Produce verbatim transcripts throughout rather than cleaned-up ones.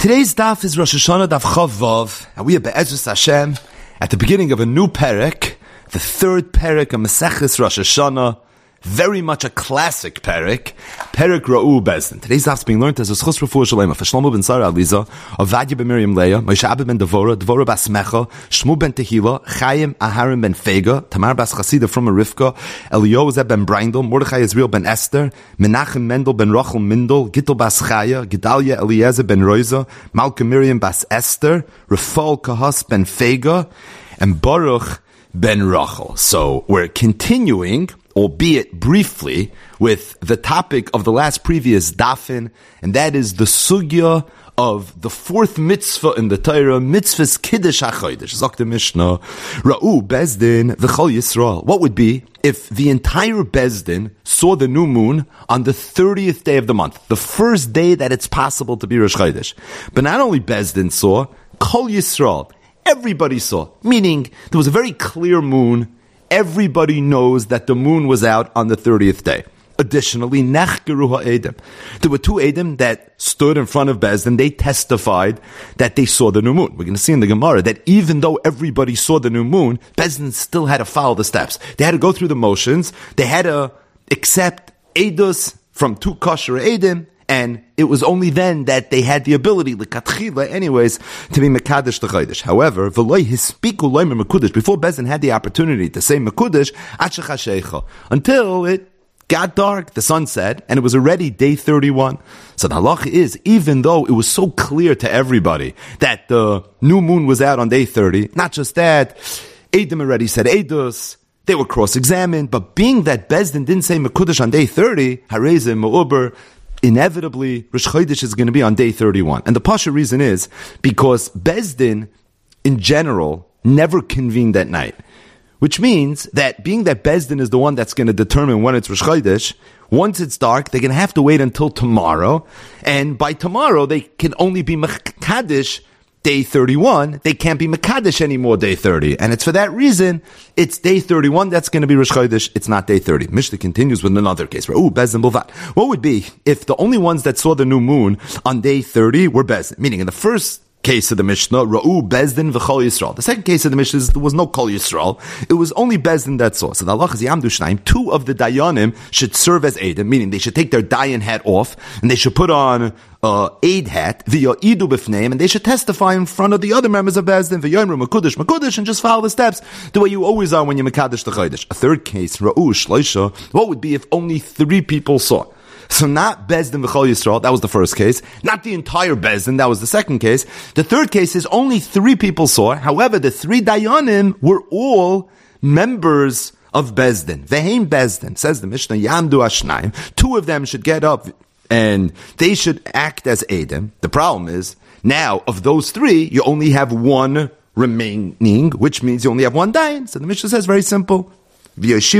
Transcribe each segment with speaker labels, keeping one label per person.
Speaker 1: Today's daf is Rosh Hashanah daf Chav Vav, and we are Be'ezus Hashem at the beginning of a new perek, the third perek of Maseches Rosh Hashanah, very much a classic perek, perek Ra'u Bezdin. Today's daf is being learned as a Schus Refuah Shalema for Shlomo ben Sarah Aliza, Ovadia ben Miriam Leah, Moshe Abba ben Devora, Devora bas Mecha, Shmu ben Tehila, Chaim Aharim ben Fega, Tamar bas Chasida from Rivka, Eliozeh ben Brindel, Mordechai Israel ben Esther, Menachem Mendel ben Rachel Mindel, Gittel bas Chaya, Gedalia Eliezer ben Roiza, Malka Miriam bas Esther, Rafal Kahas ben Fega, and Baruch ben Rachel. So we're continuing, albeit briefly, with the topic of the last previous dafin, and that is the sugya of the fourth mitzvah in the Torah, mitzvahs Kiddush HaChodesh. Zok the Mishnah, Ra'u Bezdin v'chol Yisrael. What would be if the entire Bezdin saw the new moon on the thirtieth day of the month, the first day that it's possible to be Rosh Chodesh? But not only Bezdin saw, Kol Yisrael, everybody saw, meaning there was a very clear moon. Everybody knows that the moon was out on the thirtieth day. Additionally, Nechgeru ha'edim. There were two edim that stood in front of Bezdin. They testified that they saw the new moon. We're going to see in the Gemara that even though everybody saw the new moon, Bezdin still had to follow the steps. They had to go through the motions. They had to accept edus from two kosher edim. And it was only then that they had the ability, l'katchila, anyways, to be mekadesh the chodesh. However, v'loy hispiku loy mekudesh, before Bezdin had the opportunity to say mekudesh, achashashecha, until it got dark, the sun set, and it was already day thirty-one. So the halacha is, even though it was so clear to everybody that the new moon was out on day thirty, not just that, Edom already said edus, they were cross-examined, but being that Bezdin didn't say mekudesh on day thirty, harezeh ma'uber, inevitably, Rosh Chodesh is going to be on day thirty-one. And the pasha reason is because Bezdin, in general, never convened at night. Which means that being that Bezdin is the one that's going to determine when it's Rosh Chodesh, once it's dark, they're going to have to wait until tomorrow. And by tomorrow, they can only be Mekadesh day thirty-one. They can't be Mekadesh anymore day thirty. And it's for that reason, it's day thirty-one that's going to be Rosh Chodesh. It's not day thirty. Mishnah continues with another case. Ooh, Bezdin Bulvat. What would be if the only ones that saw the new moon on day thirty were Bezdin? Meaning in the first case of the Mishnah, Ra'u Bezdin v'chol Yisrael. The second case of the Mishnah is there was no Kol Yisrael. It was only Bezdin that saw. So the halach is Yamdu Shnaim. Two of the Dayanim should serve as Eidim, meaning they should take their Dayan hat off and they should put on uh, Eid hat, v'ya'idu b'fneim, and they should testify in front of the other members of Bezdin, v'yoimru mekudesh mekudesh, and just follow the steps the way you always are when you mekadesh the chodesh. A third case, Ra'u Shloisha. What would be if only three people saw? So not Bezdin v'chol Yisrael, that was the first case. Not the entire Bezdin, that was the second case. The third case is only three people saw. However, the three Dayanim were all members of Bezdin. Veheim Bezdin, says the Mishnah, Yamdu Ashnaim. Two of them should get up and they should act as Eidim. The problem is, now of those three, you only have one remaining, which means you only have one Dayan. So the Mishnah says very simple. He should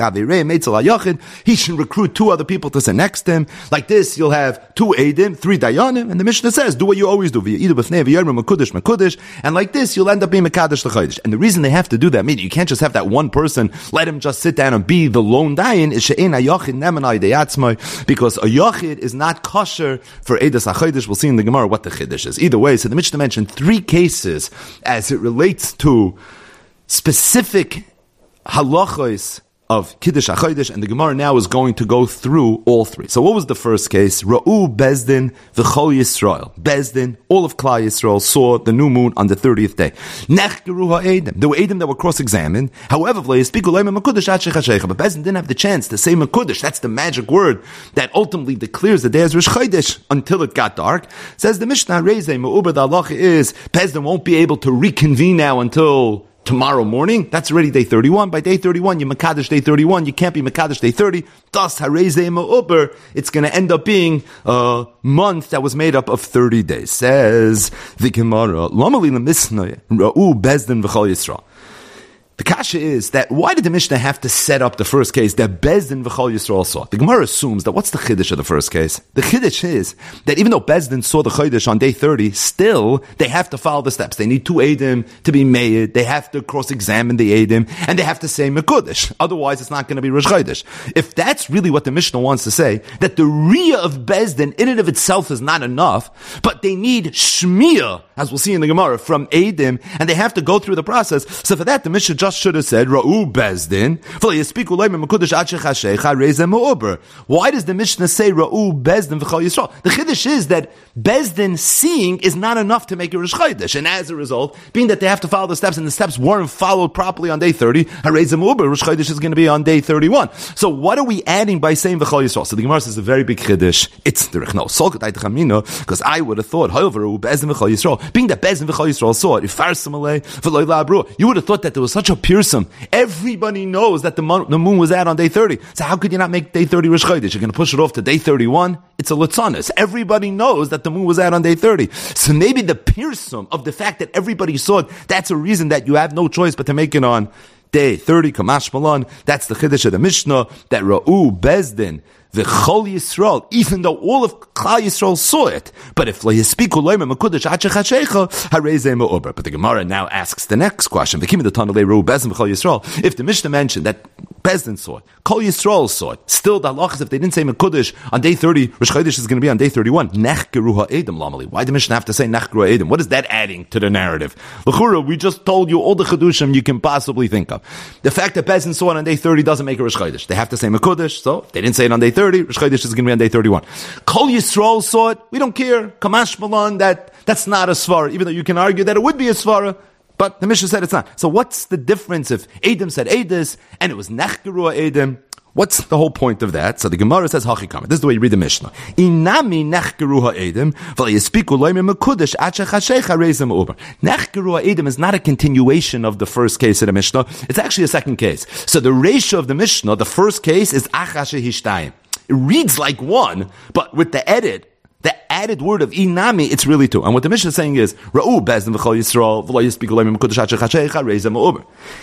Speaker 1: recruit two other people to sit next to him. Like this, you'll have two Eidim, three Dayanim, and the Mishnah says, do what you always do. And like this, you'll end up being Mekadesh l'Chodesh. And the reason they have to do that, meaning you can't just have that one person, let him just sit down and be the lone Dayan, because a Yochid is not kosher for Eidas HaChodesh. We'll see in the Gemara what the Chiddush is. Either way, so the Mishnah mentioned three cases as it relates to specific halachos of Kiddush HaChodesh, and the Gemara now is going to go through all three. So what was the first case? Ra'u Bezdin v'chol Yisrael. Bezdin, all of Klal Yisrael saw the new moon on the thirtieth day. Nechgeru ha'edim. There were edim that were cross-examined. However, but Bezdin didn't have the chance to say mekudesh. That's the magic word that ultimately declares the day as Rosh Chodesh until it got dark. Says the Mishnah, Reizeh Me'uber, the halacha is Bezdin won't be able to reconvene now until tomorrow morning. That's already day thirty-one. By day thirty-one, you Mekadesh day thirty-one. You can't be Mekadesh day thirty. Thus, Harezeh Ma'uber, it's going to end up being a month that was made up of thirty days. Says the Gemara, Lomali L'misnoi, Ra'u Bezdin v'chol Yisrael. The kasha is that why did the Mishnah have to set up the first case that Bezdin v'chol Yisrael saw? The Gemara assumes that what's the chiddush of the first case? The chiddush is that even though Bezdin saw the chiddush on day thirty, still they have to follow the steps. They need two Eidim to be made. They have to cross-examine the Eidim, and they have to say Mekudesh. Otherwise, it's not going to be Rosh Chodesh. If that's really what the Mishnah wants to say, that the Riyah of Bezdin in and of itself is not enough, but they need Shmiyah, as we'll see in the Gemara, from Eidim, and they have to go through the process. So for that, the Mishnah just should have said, Ra'u Bezdin. Why does the Mishnah say, Ra'u Bezdin v'chol Yisrael? The Chiddush is that Bezdin seeing is not enough to make a Rosh Chodesh. And as a result, being that they have to follow the steps, and the steps weren't followed properly on day thirty, Harezem Uber, Rosh Chodesh is going to be on day thirty-one. So what are we adding by saying v'chol Yisrael? So the Gemara says a very big Chiddush. It's the Rechno. Because I would have thought, however, Ra'u Bezdin v'chol Yisrael, being that Bezdin v'chol Yisrael saw it, you would have thought that there was such a piercing. Everybody knows that the moon, the moon was out on day thirty. So how could you not make day thirty Rosh Chodesh? You're going to push it off to day thirty-one? It's a Latzanis. Everybody knows that the moon was out on day thirty. So maybe the piercing of the fact that everybody saw it, that's a reason that you have no choice but to make it on day thirty, Kamash Malan. That's the Chiddush of the Mishnah, that Ra'u Bezdin v'chol Yisrael, even though all of Klal Yisrael saw it. But if le'yispiku lo'im mekudesh ad shechashecha, harei me'ober. But the Gemara now asks the next question: V'kim the Tana le'Ra'u Bezdin v'chol Yisrael. If the Mishnah mentioned that Bezdin saw it, Kol Yisrael saw it, still the halach is if they didn't say mekudesh on day thirty, Rosh Chodesh is going to be on day thirty-one. Nechgeru ha'edim lamali. Why did the Mishnah have to say nechgeru ha'edim? What is that adding to the narrative? L'chura, we just told you all the chedushim you can possibly think of. The fact that Bezdin saw it on day thirty doesn't make a Rosh Chodesh. They have to say mekudesh, so if they didn't say it on day thirty, Rosh Chodesh is going to be on day thirty-one. Kol Yisrael saw it. We don't care. Kamash Malan, that that's not a svara, even though you can argue that it would be a svara. But the Mishnah said it's not. So what's the difference if Edom said Edis and it was Nechgeru Edom? What's the whole point of that? So the Gemara says Hachikam. This is the way you read the Mishnah. Inami Nechgeru Ha'edom v'leyispiku lo'im mekudesh ad shechashecha reizem uber. Nechgeru Ha'edom is not a continuation of the first case of the Mishnah. It's actually a second case. So the ratio of the Mishnah, the first case is Achashe Hishtayim. It reads like one, but with the edit, the added word of inami, it's really two. And what the Mishnah is saying is, Ra'u Bezdin v'chol Yisrael v'lo yispiku lo'im mekudesh ad shechashecha reizem uber.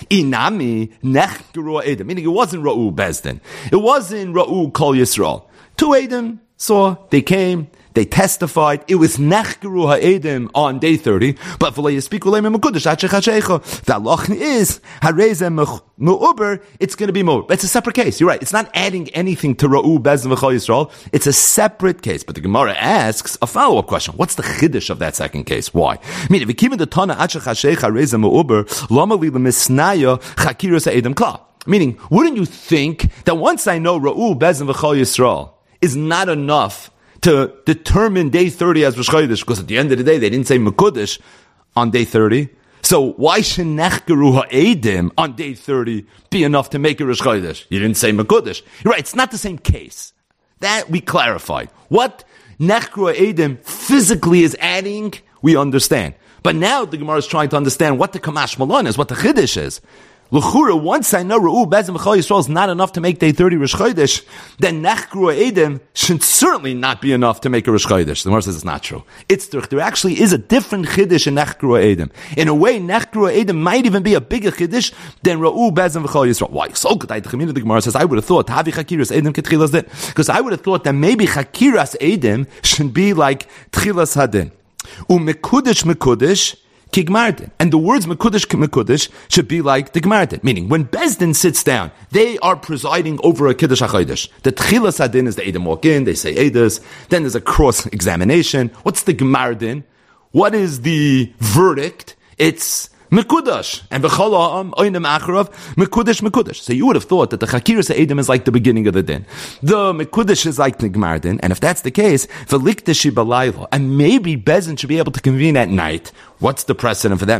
Speaker 1: Inami nechgeru Edom, meaning it wasn't Ra'u Bezdin. It wasn't Ra'u Kol Yisrael. Two Edom saw, they came, they testified. It was Nechgeru Ha'edim on day thirty, but v'lo yispiku lo'im mekudesh ad shechashecha. The halach is harezem me'uber. It's going to be more. It's a separate case. You're right. It's not adding anything to Ra'u Bezdin v'chol Yisrael. It's a separate case. But the Gemara asks a follow-up question. What's the chiddush of that second case? Why? I mean, if you keep in the Tana ad shechashecha harezem me'uber, lama li l'misnaya chakiras ha'edim kla. Meaning, wouldn't you think that once I know Ra'u Bezdin v'chol Yisrael is not enough to determine day thirty as Rosh Chodesh, because at the end of the day, they didn't say Mekudesh on day thirty. So why should Nechgeru Ha'edim on day thirty be enough to make a Rosh Chodesh? You didn't say Mekudesh. You're right, it's not the same case. That we clarified. What Nechgeru Ha'edim physically is adding, we understand. But now the Gemara is trying to understand what the Kamash Malan is, what the Chiddush is. L'chura, once I know Ra'u Bezdin v'chol Yisrael is not enough to make day thirty Rosh Chodesh, then Nechgeru Ha'edim should certainly not be enough to make a Rosh Chodesh. The Gemara says it's not true. It's there, there actually is a different Chiddush in Nechgeru Ha'edim. In a way, Nechgeru Ha'edim might even be a bigger Chiddush than Ra'u Bezdin v'chol Yisrael. Why? So the Gemara says, I would have thought, Havi Chakiras Edim Ketchilas Din. Because I would have thought that maybe Chakiras Edim should be like Tchilas Hadin. U'mekudesh mekudesh Kigmartin. And the words Mekudesh Mekudesh should be like the Gmartin. Meaning, when Bezdin sits down, they are presiding over a Kiddush HaChodesh. The Tchilas Hadin is the Edom walk in, they say Edus, then there's a cross-examination. What's the Gmartin? What is the verdict? It's Mekudesh. And B'chol Ha'am, Oinem Acharav, Mekudesh, Mekudesh. So you would have thought that the Chakiras Ha'edim is like the beginning of the din. The Mekudesh is like the Gemar din. And if that's the case, V'likteshi B'layla. And maybe Bezdin should be able to convene at night. What's the precedent for that?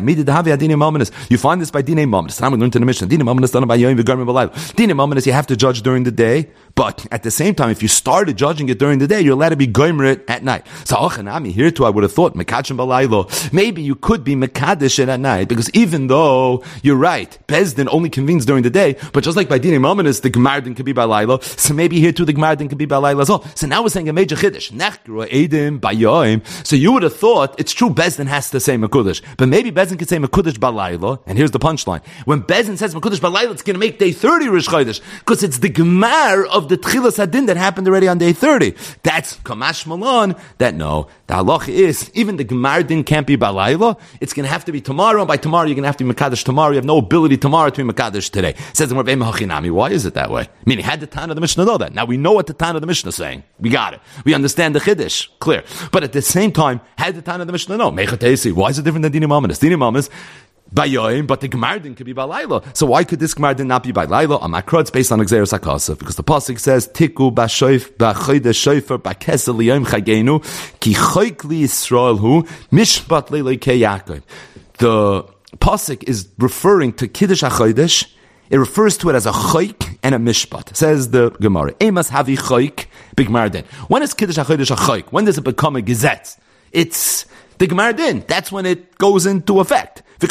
Speaker 1: You find this by Dinei Mominus. I'm going to the Mishnah. Dinei Mominus done by Yoim V'garmin B'layla. Dinei Mominus you have to judge during the day, But at the same time, if you started judging it during the day, you're allowed to be goymer it at night. So, Ochanami, here too, I would have thought, Mekadshim Balaylo, maybe you could be Mekadesh it at night, because even though you're right, Bezdin only convenes during the day, but just like by Dini Mominus, the Gemardin could be Balaylo, so maybe here too, the Gemardin could be Balaylo as well. So now we're saying a major Chiddush, Nechgru Eidim Bayoim. So you would have thought, it's true, Bezdin has to say Mekudesh, but maybe Bezdin could say Mekudesh Balaylo, and here's the punchline. When Bezdin says Mekudesh Balaylo, it's going to make day thirty Rish Chodesh, because it's the Gemar of the Tchilas Hadin that happened already on day thirty. That's Kamash Malon, that no, the halach is, even the Gemar din can't be Balayla, it's going to have to be tomorrow, and by tomorrow you're going to have to be Mekadesh tomorrow, you have no ability tomorrow to be Mekadesh today. It says in Rabbeinu Hachinami, why is it that way? I mean, had the Tana of the Mishnah know that. Now we know what the Tana of the Mishnah is saying. We got it. We understand the Chiddush, clear. But at the same time, had the Tana of the Mishnah know? Mechatesi, why is it different than Dini Mamas? Dini Mamas, Bayoim, but the Gemardin could be Balayla. So why could this Gemardin not be Balayla? On Makra, it's based on Xeris HaKasav, because the pasuk says, Tiku b'shoif b'chodesh shofer b'kesel liyom chagenu ki choik li Yisrael hu mishpat leilei ke Yaakov. The pasuk is referring to Kiddush HaChodesh. It refers to it as a choik and a mishpat. Says the Gemara, Emas havi choik b'Gemardin. When is Kiddush HaChodesh a choik? When does it become a gezet? It's the Gemardin. That's when it goes into effect. And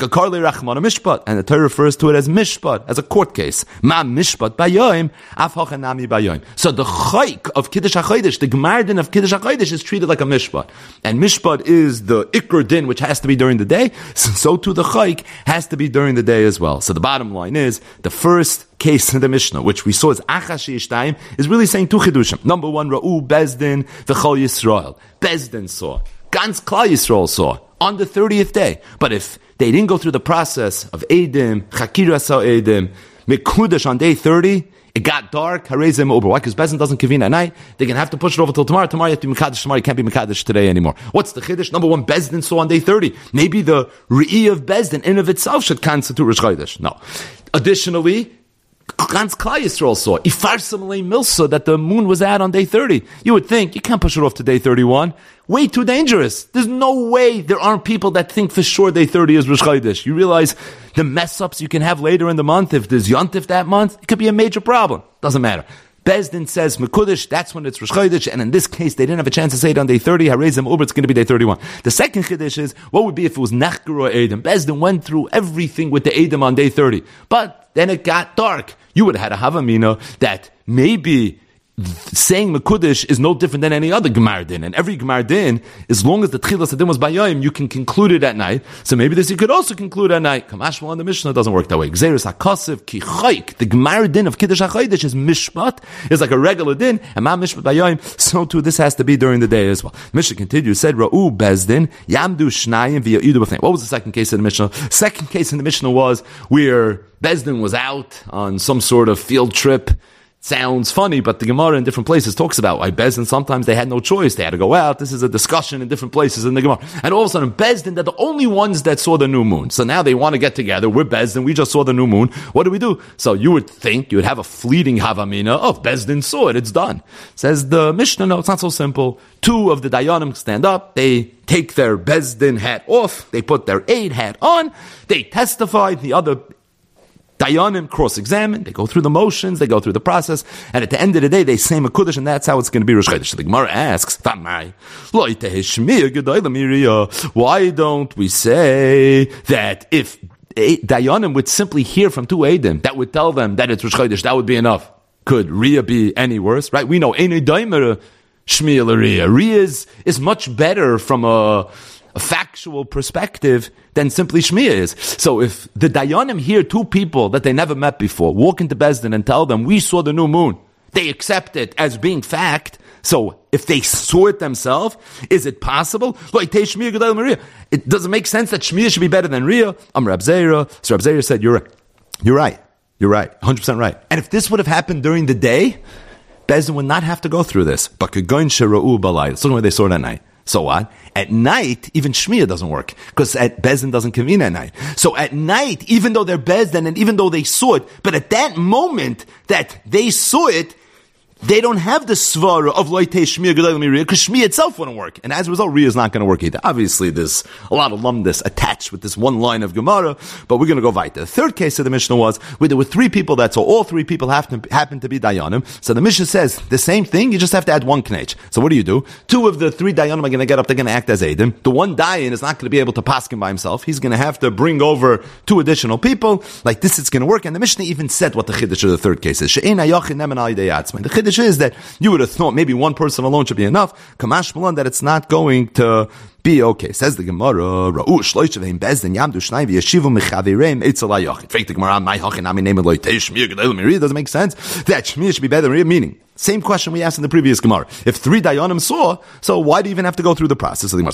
Speaker 1: the Torah refers to it as mishpat, as a court case. Ma mishpat bayoim, af hachanami bayoim. So the chayk of Kiddush HaChodesh, the Gemardin of Kiddush HaChodesh is treated like a mishpat. And mishpat is the ikr din, which has to be during the day. So too the chayk has to be during the day as well. So the bottom line is, the first case in the Mishnah, which we saw as Achashi Ishtayim, is really saying two chidushim. Number one, Ra'u Bezdin v'chol Yisrael. Bezdin saw. Gans Klal Yisrael saw. On the thirtieth day. But if they didn't go through the process of Eidim, Chakira saw Eidim, Mekudesh on day thirty, it got dark, Harezim over. Why? Because Bezdin doesn't convene at night. They're going to have to push it over till tomorrow. Tomorrow you have to be Mekadesh tomorrow. You can't be Mekadesh today anymore. What's the Chiddush? Number one, Bezdin saw on day thirty. Maybe the Re'i of Bezdin in of itself should constitute Rish Chodesh. No. Additionally, Gans Klal Yisrael saw Ifarsim Lei Milsa that the moon was out on day thirty. You would think you can't push it off to day thirty-one. Way too dangerous. There's no way there aren't people that think for sure day thirty is Rosh Chodesh. You realize the mess ups you can have later in the month. If there's Yontif that month, it could be a major problem. Doesn't matter. Bezdin says Mekudesh, that's when it's Rosh Chodesh, and in this case, they didn't have a chance to say it on day thirty. Harezim over, it's going to be day thirty-one. The second Chiddush is, what would be if it was Nechger or Eidim? Bezdin went through everything with the Eidim on day thirty. But then it got dark. You would have had a Havamina that maybe saying Mekudesh is no different than any other Gemardin. And every Gemardin, as long as the Tchilas Hadin was Bayayim, you can conclude it at night. So maybe this you could also conclude at night. Kamashma on the Mishnah doesn't work that way. Gzeres HaKasav Ki Chayk, the Gemardin of Kiddush HaChodesh is Mishpat, is like a regular din, and Ma Mishpat Bayayim, so too this has to be during the day as well. Mishnah continues, said Ra'u Bezdin, Yamdu Shnayim via Idu B'fnei. What was the second case in the Mishnah? Second case in the Mishnah was where Bezdin was out on some sort of field trip. Sounds funny, but the Gemara in different places talks about why Bezdin, sometimes they had no choice. They had to go out. This is a discussion in different places in the Gemara. And all of a sudden, Bezdin, they're the only ones that saw the new moon. So now they want to get together. We're Bezdin. We just saw the new moon. What do we do? So you would think you would have a fleeting Havamina. Oh, if Bezdin saw it, it's done. Says the Mishnah, no, it's not so simple. Two of the Dayanim stand up. They take their Bezdin hat off. They put their Eid hat on. They testify. The other Dayanim cross-examine, they go through the motions, they go through the process, and at the end of the day, they say Mekudesh, and that's how it's going to be Rosh Chodesh. The Gemara asks, why don't we say that if Dayanim would simply hear from two Eidim, that would tell them that it's Rosh Chodesh, that would be enough? Could Riyah be any worse? Right? We know, Einei Daimer Shmiya L'Riyah. Riyah is, is much better from a a factual perspective than simply Shmiya is. So if the Dayanim hear two people that they never met before walk into Bezdin and tell them, we saw the new moon, they accept it as being fact. So if they saw it themselves, is it possible? It doesn't make sense that Shmiya should be better than Riyah. I'm Rab Zera. So Rab Zera said, you're right. You're right. You're right. one hundred percent right. And if this would have happened during the day, Bezdin would not have to go through this. But Kegoin Shera'u Balai. So when they saw it at night. So what? At night, even Shmiya doesn't work, because at Bezdin doesn't convene at night. So at night, even though they're Bezdin and even though they saw it, but at that moment that they saw it, they don't have the svara of loitei shmiya gedolim riyah because shmiya itself wouldn't work. And as a result, riyah is not going to work either. Obviously, there's a lot of lumdus attached with this one line of Gemara, but we're going to go weiter. The third case of the Mishnah was where there were three people that saw all three people have to, happen to be dayanim. So the Mishnah says the same thing, you just have to add one knech. So what do you do? Two of the three dayanim are going to get up, they're going to act as Eidim. The one dayan is not going to be able to paskin by himself. He's going to have to bring over two additional people. Like this, it's going to work. And the Mishnah even said what the chiddush of the third case is. The chiddush is that you would have thought maybe one person alone should be enough. Kamash Malan, that it's not going to be okay. Says the Gemara, Ra'u shloish v'hem bezdin yamdu shnai v'yeshivu mechavireim eitzel ha'yochid. Fake the Gemara, my hachin ami name loitei shmiya gedolim riyah. Doesn't make sense that shmiya should be better than riyah. Meaning, same question we asked in the previous Gemara. If three dayanim saw, so why do you even have to go through the process? So the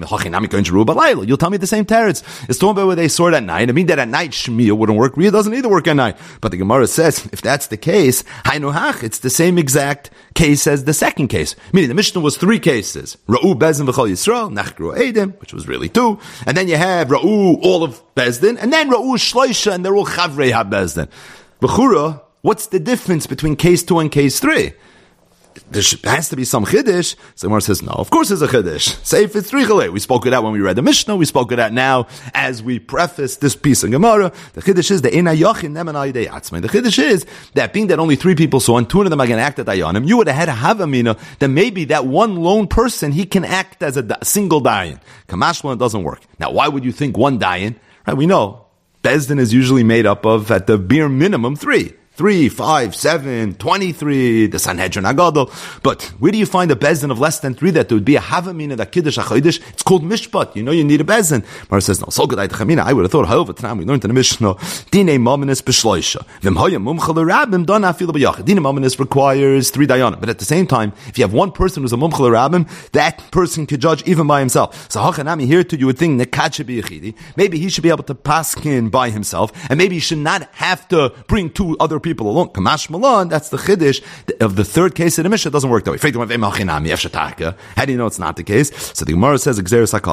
Speaker 1: Gemara, you'll tell me the same teretz. It's talking about where they saw it at night. I mean that at night shmiya wouldn't work. Riyah doesn't either work at night. But the Gemara says, if that's the case, haynuhach, it's the same exact case as the second case. Meaning the Mishnah was three cases. Ra'u bezdin v'chol Yisrael, nachgru Eidim, which was really two. And then you have Ra'u, all of Bezdin, and then Ra'u shloisha, and they're all chavrei ha-Bezdin. B'chura, what's the difference between case two and case three? There has to be some chiddush. So Gemara says, no, of course there's a chiddush. Say if it's three chalei. We spoke of that when we read the Mishnah. We spoke of that now as we preface this piece in Gemara. The chiddush is the ena yachin nemen ayidei atzmai. The chiddush is that being that only three people saw and two of them are going to act at dayanim, you would have had a havamina that maybe that one lone person, he can act as a da- single dayan. Kamashlan doesn't work. Now, why would you think one dayan? Right? We know Bezdin is usually made up of, at the bare minimum, three. Three, five, seven, twenty-three, the Sanhedrin Agadol. But where do you find a bezdin of less than three that there would be a havamina, that kiddush, a chodesh? It's called mishpat. You know you need a bezdin. Mara says, no, so good, I would have thought, however, tonight we learned in the Mishnah, dine mominus b'shloisha. V'm hoya mumcha l'rabim, don afilu b'yachid. Dine mominus requires three dayanim. But at the same time, if you have one person who's a mumcha l'rabim, that person could judge even by himself. So hachanami, here too, you would think, nekat should be yechidi. Maybe he should be able to paskin by himself, and maybe he should not have to bring two other people alone. Kamash Malan, that's the chiddush of the third case of the Mishnah. It doesn't work that way. How do you know it's not the case? So the Gemara says, there was no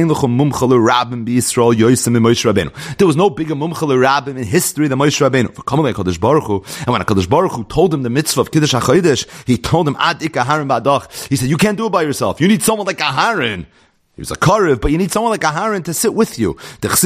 Speaker 1: bigger mumcha l'rabim in history than Moshe Rabbeinu. And when HaKadosh Baruch Hu told him the mitzvah of Kiddush HaChodesh, he told him, Ad ik aharon ba'adach. He said, you can't do it by yourself. You need someone like Aharon. He was a karev, but you need someone like Aharon to sit with you.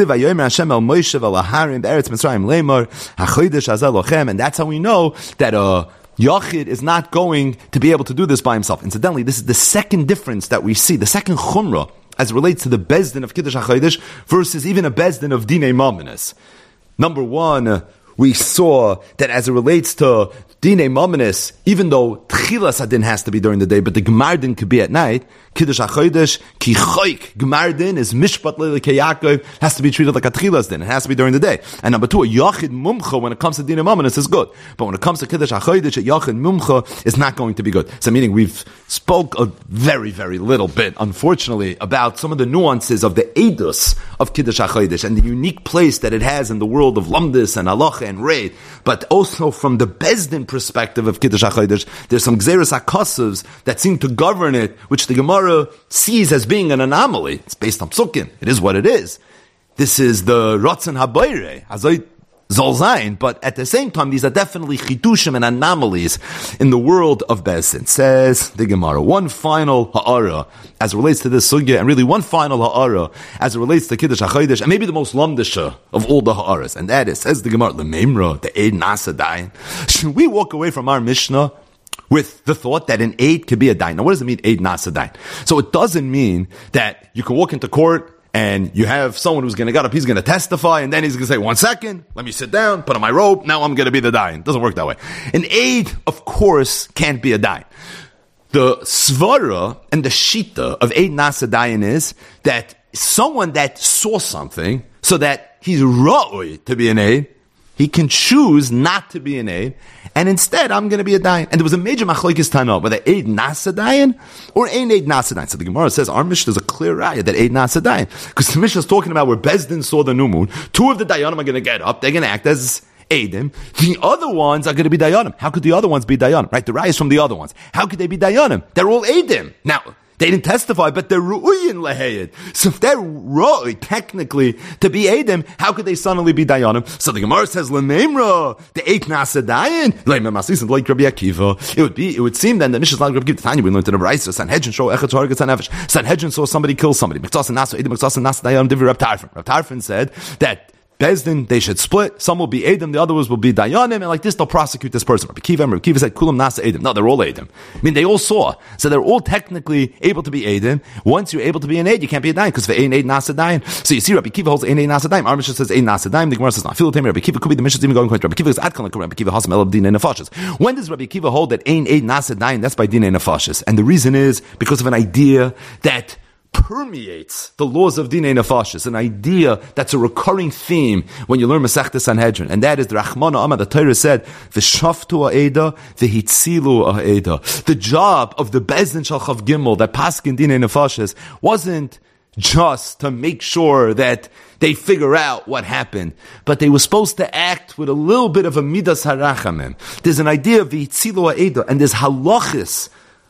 Speaker 1: And that's how we know that a Yachid is not going to be able to do this by himself. Incidentally, this is the second difference that we see, the second chumrah, as it relates to the bezdin of Kiddush HaChodesh versus even a bezdin of Dinei Maminis. Number one, we saw that as it relates to Dinei Maminis, even though Tchilas Adin has to be during the day, but the Gemardin could be at night, Kiddush HaChodesh, Ki Choik, Gemardin is Mishpat Leile Ke Yaakov, has to be treated like a Tchilas Din. It has to be during the day. And number two, a Yachid Mumcha, when it comes to Dinei Maminis, is good. But when it comes to Kiddush HaChodesh, a Yachid Mumcha is not going to be good. So meaning we've spoke a very, very little bit, unfortunately, about some of the nuances of the Eidus of Kiddush HaChodesh and the unique place that it has in the world of Lamdis and Halacha and Reid. But also from the Bezdin perspective of Kiddush HaChodesh, there's some Gzeres HaKosovs that seem to govern it, which the Gemara sees as being an anomaly. It's based on Psukim. It is what it is. This is the Ratzon HaBoirei, Hazoi Zol Zayin, but at the same time, these are definitely chidushim and anomalies in the world of Bezdin. Says the Gemara, one final ha'ara as it relates to this sugya, and really one final ha'ara as it relates to Kiddush HaChodesh, and maybe the most lamdisha of all the ha'aras, and that is, says the Gemara, the Memra, the Eid Nasa Dayan. Should we walk away from our Mishnah with the thought that an aid could be a dayan? Now, what does it mean, aid nasa dayan? So it doesn't mean that you can walk into court and you have someone who's going to get up, he's going to testify, and then he's going to say, one second, let me sit down, put on my robe, now I'm going to be the dayan. It doesn't work that way. An aid, of course, can't be a dayan. The svara and the shita of aid nasa dayan is that someone that saw something, so that he's ra'oi to be an aid, he can choose not to be an aid, and instead, I'm going to be a dayan. And there was a major machlokes tana, whether aid nasa dayan or aid aid nasa dayan. So the Gemara says, our Mishnah is a clear raya that aid nasa dayan. Because the Mishnah is talking about where Bezdin saw the new moon. Two of the dayanim are going to get up. They're going to act as Eidim. The other ones are going to be dayanim. How could the other ones be dayanim? Right? The raya is from the other ones. How could they be dayanim? They're all Eidim. Now, They didn't testify, but they're ru'uyin leheyed. So if they're ru'uy, technically, to be Eidim, how could they suddenly be Dayanim? So the Gemara says, L'meimra, the eight nasa dayan, like Rabbi Akiva. It would be, it would seem then that Nishas like Rabbi Akiva, Tanya, we learned in the Brayso, Sanhedrin show Echad Shorgat Sanefesh. Sanhedrin saw somebody kill somebody. Miktas and Nasa, Eidim, Miktas and Nasa Dayan, Divi Reb Tarfon. Reb Tarfon said that Bezdin, they should split. Some will be Eidim, the other ones will be Dayanim, and like this, they'll prosecute this person. Rabbi Kiva, Rabbi Kiva said, Kulam Nasa Eidim. No, they're all Eidim. I mean, they all saw. So they're all technically able to be Eidim. Once you're able to be an Eid, you can't be a Dayan, because for Ein Eid Nasa Dayan. So you see, Rabbi Kiva holds Ein Eid Nasa Dayan. Our Mishnah says Ein Nasa Dayan. The Gemara says, not. Rabbi Kiva could be the Mishnah even going to Rabbi Kiva is Adkan, like Rabbi Kiva Hasam El Din Nefashis. When does Rabbi Kiva hold that Ein Eid Nasa Dayan? That's by Din Nefashis. And the reason is because of an idea that permeates the laws of Dinei Nefashis, an idea that's a recurring theme when you learn Masechta Sanhedrin, and that is the Rachmana Amad, the Torah said, V'shaftu ha'eda, v'hitzilu ha'eda. The job of the Bezdin Shal Chav Gimel, that Paskin Dinei Nefashis, wasn't just to make sure that they figure out what happened, but they were supposed to act with a little bit of a midas harachamim. There's an idea of v'hitzilu ha'eda, and there's halachis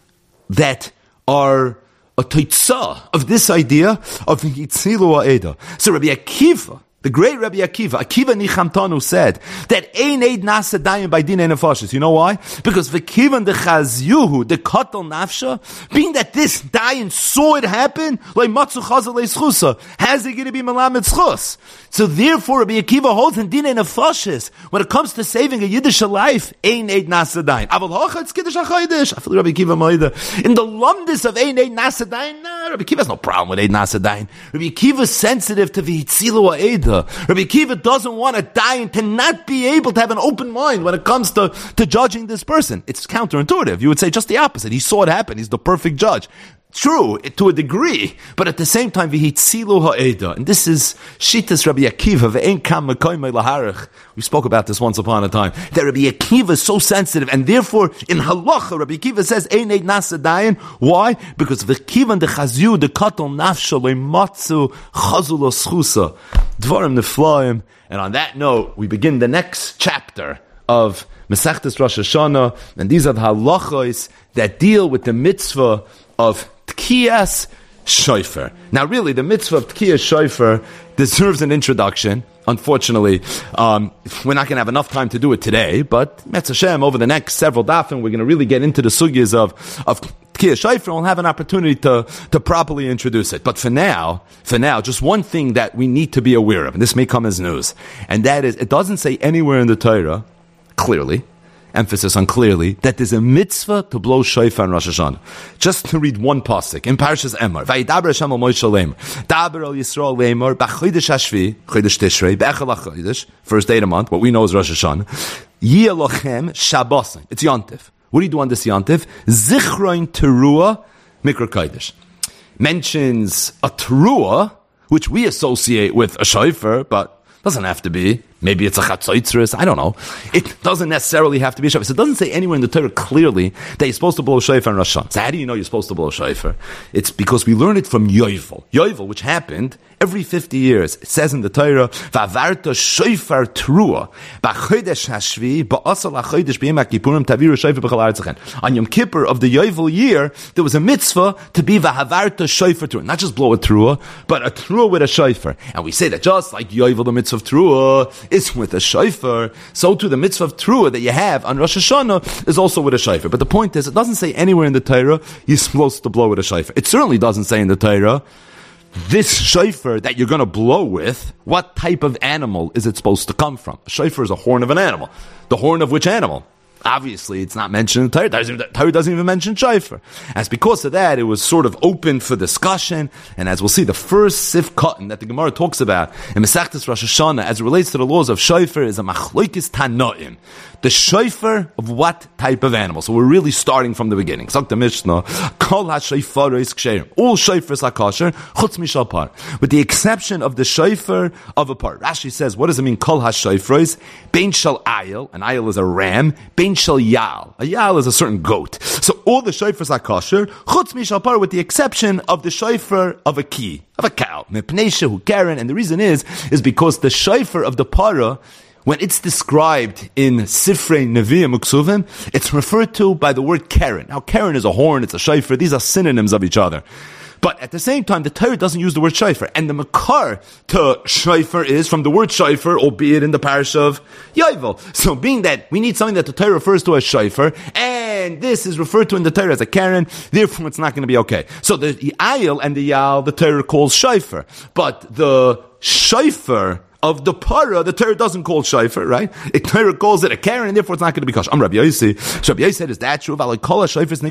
Speaker 1: that are a teitzah of this idea of Yitzilu Ha'eda. So Rabbi Akiva, the great Rabbi Akiva, Akiva Nichamtanu said that Ein Eid Nasa Dayan by Dinei Nefashis. You know why? Because V'kivan the Chazyuhu, the Katal Nafsha, being that this Dayan saw it happen, like Matzu Chazal Eischusa, how's it going to be Melamed Schus? So therefore Rabbi Akiva holds in Dinei Nefashis, when it comes to saving a Yiddish life, Ein Eid Nasa Dayan. Aval Hocha, it's Kiddush HaChodesh. I feel Rabbi Akiva Moida. In the lumdis of Ein Eid Nasa Dayan, nah, Rabbi Akiva has no problem with Eid Nasa Dayan. Rabbi Akiva is sensitive to V'hitzilu Ha'eda. Rabbi Akiva doesn't want to die and to not be able to have an open mind when it comes to, to judging this person. It's counterintuitive. You would say just the opposite. He saw it happen. He's the perfect judge. True, to a degree, but at the same time, v'hitzilu ha'eda. And this is Shittas Rabbi Akiva, ve'en kam mekoymei laharich. We spoke about this once upon a time. That Rabbi Akiva is so sensitive, and therefore, in halacha, Rabbi Akiva says, ein eid nasa dayan. Why? Because v'kivan de chazyu, de katal nafsha, le'matzu, chazul oschusa. Dvarim neflaim. And on that note, we begin the next chapter of Masechtas Rosh Hashanah, and these are the halachos that deal with the mitzvah of Tkiyas Shofar. Now really, the mitzvah of Tkiyas Shofar deserves an introduction. Unfortunately, um, we're not going to have enough time to do it today, but Metz Hashem, over the next several dafim, we're going to really get into the sugyas of, of Tkiyas Shofar, and we'll have an opportunity to, to properly introduce it. But for now, for now, just one thing that we need to be aware of, and this may come as news, and that is, it doesn't say anywhere in the Torah, clearly, emphasis on clearly, that there's a mitzvah to blow shofar on Rosh Hashanah. Just to read one pasuk in Parshas Emor. Vayidaber Hashem al Moshe leimer. Daber al Yisrael leimer. B'chodesh Hashvi, Chodesh Tishrei, b'echel HaChodesh, first day of the month, what we know is Rosh Hashanah. Yeh lochem Shabbosin. It's Yontif. What do you do on this Yontif? Zichroin Teruah Mikra Kodesh. Mentions a Teruah, which we associate with a shofar, but doesn't have to be. Maybe it's a chatzoitzris, I don't know. It doesn't necessarily have to be a shofar. So it doesn't say anywhere in the Torah clearly that you're supposed to blow shofar in Rosh Hashanah. So how do you know you're supposed to blow shofar? It's because we learn it from Yovel. Yovel, which happened every fifty years. It says in the Torah, V'avarta shofar teruah, b'chodesh hashvi, ba'asal ha'chodesh b'yom ha'kippurim, taviru shofar b'chol ha'aretz. On Yom Kippur of the Yovel year, there was a mitzvah to be v'avarta shofar teruah. Not just blow a teruah, but a teruah with a shofar. And we say that just like Yovel, the mitzvah of teruah, is with a shofar, so too the mitzvah of Teruah that you have on Rosh Hashanah is also with a shofar. But the point is, it doesn't say anywhere in the Torah you're supposed to blow with a shofar. It certainly doesn't say in the Torah, this shofar that you're going to blow with, what type of animal is it supposed to come from? A shofar is a horn of an animal. The horn of which animal? Obviously, it's not mentioned in the Torah. The Torah doesn't even mention shofar. As because of that, it was sort of open for discussion. And as we'll see, the first sif cotton that the Gemara talks about in Masechtas Rosh Hashanah, as it relates to the laws of shofar, is a machlokes tanoim. The shofar of what type of animal? So we're really starting from the beginning. Sagt the Mishnah, Kol ha-shofaros ksherim. All shofars are kosher, chutz mishal par. With the exception of the shofar of a par. Rashi says, what does it mean, Kol ha-shofaros? Bein shal ayil, an ayil is a ram, bein shal yal. A yal is a certain goat. So all the shofars are kosher, chutz mishal par, with the exception of the shofar of a key, of a cow. Mepnei shehu keren, and the reason is, is because the shofar of the parah when it's described in Sifrei Nevi'im Uksuvim, it's referred to by the word Karen. Now, Karen is a horn, it's a shofar. These are synonyms of each other. But at the same time, the Torah doesn't use the word shofar. And the makar to shofar is from the word shofar, albeit in the parish of Yovel. So being that we need something that the Torah refers to as shofar, and this is referred to in the Torah as a Karen, therefore it's not going to be okay. So the ayil and the yal, the Torah calls shofar. But the shofar of the para, the Torah doesn't call shofar, right? The Torah calls it a Karen, and therefore it's not going to be kosher. I'm Rabbi Yossi. So Rabbi Yossi said, is that true? What do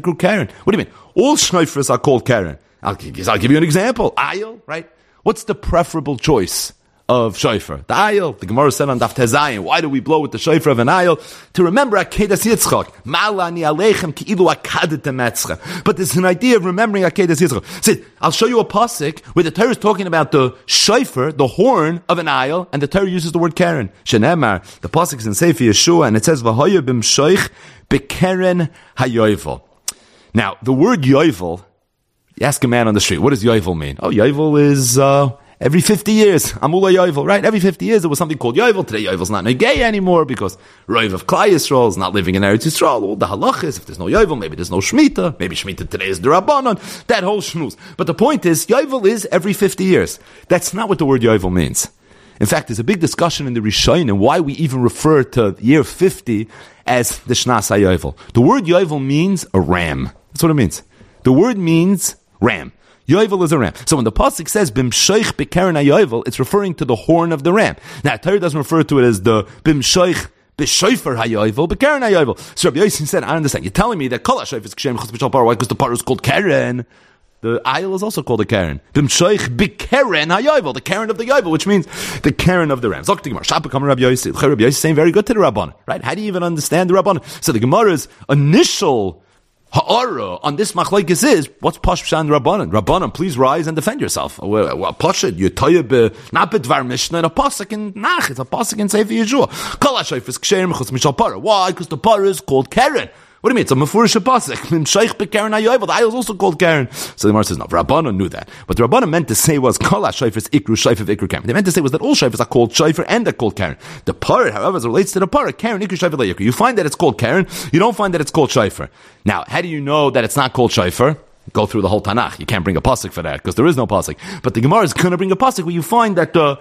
Speaker 1: you mean? All shofars are called Karen. I'll give, I'll give you an example. Ayil, right? What's the preferable choice of shofar? The ayil. The Gemara said on Daf Tezayin, why do we blow with the shofar of an ayil? To remember Akedas Yitzchak. Malani aleichem ki'ilu akadetem etzchem. But there's an idea of remembering Akedas Yitzchak. See, I'll show you a pasuk where the Torah is talking about the shofar, the horn of an ayil, and the Torah uses the word Karen. Shenemar, the pasuk is in Sefer Yeshua, and it says, V'hoya b'mshoich b'keren hayovel. Now, the word yovel, you ask a man on the street, what does Yovel mean? Oh, Yovel is uh, every fifty years. Amula Yovel, right? Every fifty years there was something called Yovel. Today Yovel's not gay anymore because Roiv of Klai Yisrael is not living in Eretz Yisrael. All the halachas, if there's no Yovel, maybe there's no Shemitah. Maybe Shemitah today is the Rabbanon. That whole shmooze. But the point is, Yovel is every fifty years. That's not what the word Yovel means. In fact, there's a big discussion in the Rishonim and why we even refer to year fifty as the Shnas HaYovel. The word Yovel means a ram. That's what it means. The word means ram. Yovel is a ram. So when the pasuk says bimshoich b'keren hayovel, it's referring to the horn of the ram. Now, Torah doesn't refer to it as the bimshoich b'shofer hayovel, b'keren hayovel. So Rabbi Yossi said, I understand. You're telling me that kol hashayf is kshem chutz b'shal parah. Why? Because the parah is called Karen. The ayil is also called a Karen. Bimshoich b'keren hayovel, the Karen of the yovel, which means the Karen of the ram. Zok the Gemara. Shapa kam Rabbi Yossi. Rabbi Yossi is saying very good to the Rabbanan, right? How do you even understand the Rabbanan? So the Gemara's initial ha'ara on this machlekes is, what's Posh Pshan Rabbanan? Rabbanan, please rise and defend yourself. Well, well, Poshad, you're toyeb, not bedvar Mishnah, and a pasuk in Nach, it's a pasuk in Sefer Yeshua. Kol hashayf is ksherim chutz mishal para. Why? Because the para is called Karen. What do you mean? It's a mefurish pasuk. Sheikh b'Karen hayovel. The ayil is also called Karen. So the Gemara says, no, Rabbanan knew that. What the Rabbanan meant to say was, kol hashayfers ikru shayfer ikru Karen. They meant to say was that all shayfers are called shayfer and they're called Karen. The parrot, however, as it relates to the parrot, Karen ikru shayfer leikru. You find that it's called Karen. You don't find that it's called shayfer. Now, how do you know that it's not called shayfer? Go through the whole Tanakh. You can't bring a pasuk for that because there is no pasuk. But the Gemara is going to bring a pasuk where you find that the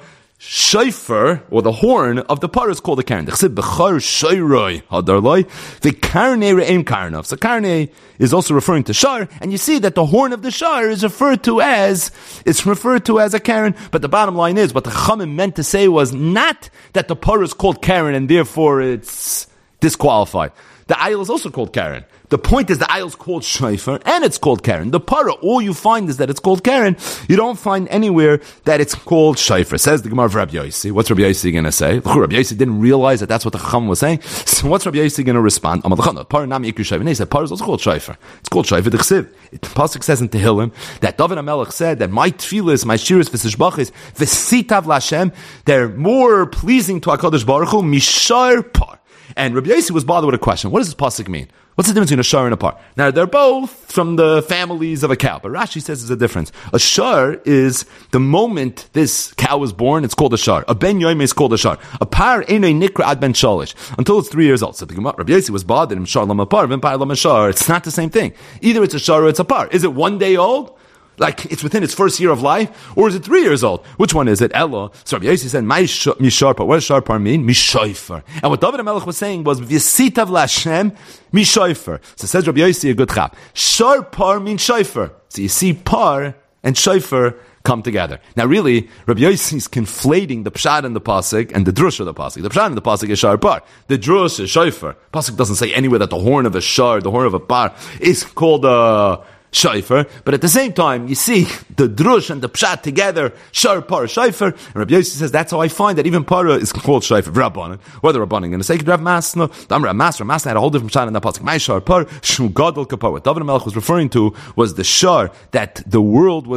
Speaker 1: shofar, or the horn of the parah, is called a Karen. The Karnei Re'em Karnav. So Karnei is also referring to Shar, and you see that the horn of the Shar is referred to as, it's referred to as a Karen, but the bottom line is, what the Chachamim meant to say was not that the parah is called Karen and therefore it's disqualified. The ayil is also called Karen. The point is the ayil is called shofar and it's called Karen. The para, all you find is that it's called Karen. You don't find anywhere that it's called shofar. Says the Gemara of Rabbi Yossi. What's Rabbi Yossi going to say? Rabbi Yossi didn't realize that that's what the Chacham was saying. So what's Rabbi Yossi going to respond? Para nami ikru shofar. And he said, para is also called shofar. It's called shofar. The Chsiv. The pasuk says in Tehillim that David HaMelech said that my tefillas, my shiras, v'sishbachis, v'sitav l'Hashem, they're more pleasing to HaKadosh Baruch Hu, mishar par. And Rabbi Yossi was bothered with a question. What does this pasuk mean? What's the difference between a shar and a par? Now, they're both from the families of a cow, but Rashi says there's a difference. A shar is the moment this cow was born, it's called a shar. A ben yoime is called a shar. A par einoi nikra ad ben shalish, until it's three years old. So the Rabbi Yossi was bothered, him shar lama par, ben par lama shar. It's not the same thing. Either it's a shar or it's a par. Is it one day old? Like, it's within its first year of life? Or is it three years old? Which one is it? Ella. So Rabbi Yossi said, Misharpar. What does Sharpar mean? Mishoifer. And what David HaMelech was saying was, V'yisitav l'Hashem, Mishoifer. So says Rabbi Yossi, a good chap. Sharpar means shofar. So you see par and shofar come together. Now really, Rabbi Yossi is conflating the pshat and the pasuk and the drush of the pasuk. The pshat and the pasuk is shar par. The drush is shofar. Pasuk doesn't say anywhere that the horn of a shar, the horn of a par, is called a shofar, but at the same time, you see the drush and the pshat together, shar, par, shofar, and Rabbi Yossi says, that's how I find that even para is called shofar, Rabbanan. What are the Rabbanan going to say? Rav Masna, the Amr Masna, Masna had a whole different pshat in that pasuk. My shar, par, shu gadol kapar. What David HaMelech was referring to was the shar, that the world was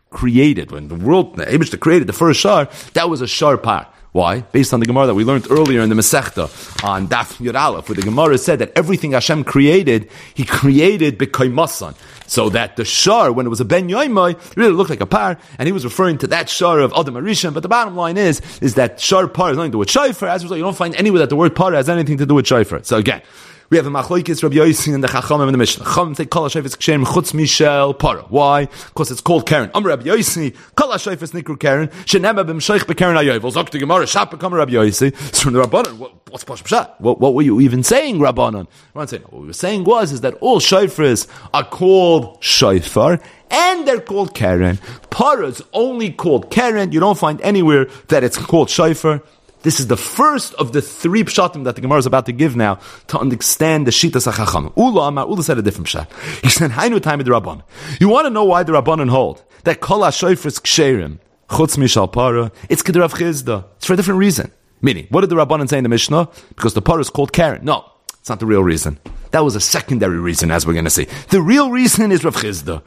Speaker 1: created, when the world, the Eibishter created the first shar, that was a shar par. Why? Based on the Gemara that we learned earlier in the Masechta on Daf Yud Aleph, where the Gemara said that everything Hashem created, He created b'koimasan. So that the shar, when it was a ben yoimai, it really looked like a par, and he was referring to that shar of Adam Arishan. But the bottom line is, is that shar par has nothing to do with shayfer. As a result, you don't find anywhere that the word par has anything to do with shayfer. So again, we have a machlokes Rabbi Yossi and the Chachamim in the Mishnah. Chachamim say kol hashayfes ksherim chutz mishel para. Why? Because it's called Karen. Am Rabbi Yossi kol hashayfes nikru Karen shenema b'msheich b'Karen hayovel. Zok the Gemara shap become Rabbi Yossi. So from the Rabbanon, what, what's Pashup Pshat? What, what were you even saying, Rabbanon? What we were saying was is that all shayfers are called shayfar and they're called Karen. Para is only called Karen. You don't find anywhere that it's called shayfar. This is the first of the three pshatim that the Gemara is about to give now to understand the Shitas HaChacham. Ula Amar, Ula said a different pshat. He said, Hainu time of the Rabban. You want to know why the Rabbanon hold that Kol HaShoifres Ksherim Chutz Mishal Para? It's Kedr Rav Chizda. It's for a different reason. Meaning, what did the Rabbanon say in the Mishnah? Because the Para is called Karen. No, it's not the real reason. That was a secondary reason, as we're going to see. The real reason is Rav Chizda.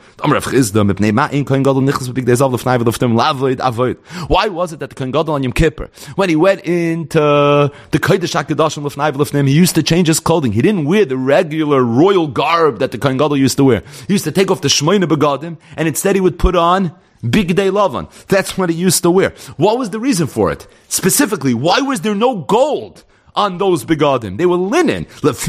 Speaker 1: Why was it that the Kohen Gadol on Yom Kippur, when he went into the Kodesh HaKadoshim Lefnei V'Lefnim, he used to change his clothing. He didn't wear the regular royal garb that the Kohen Gadol used to wear. He used to take off the Shmoyne Begadim, and instead he would put on Big Day Lavan. That's what he used to wear. What was the reason for it? Specifically, why was there no gold on those begadim? They were linen. Because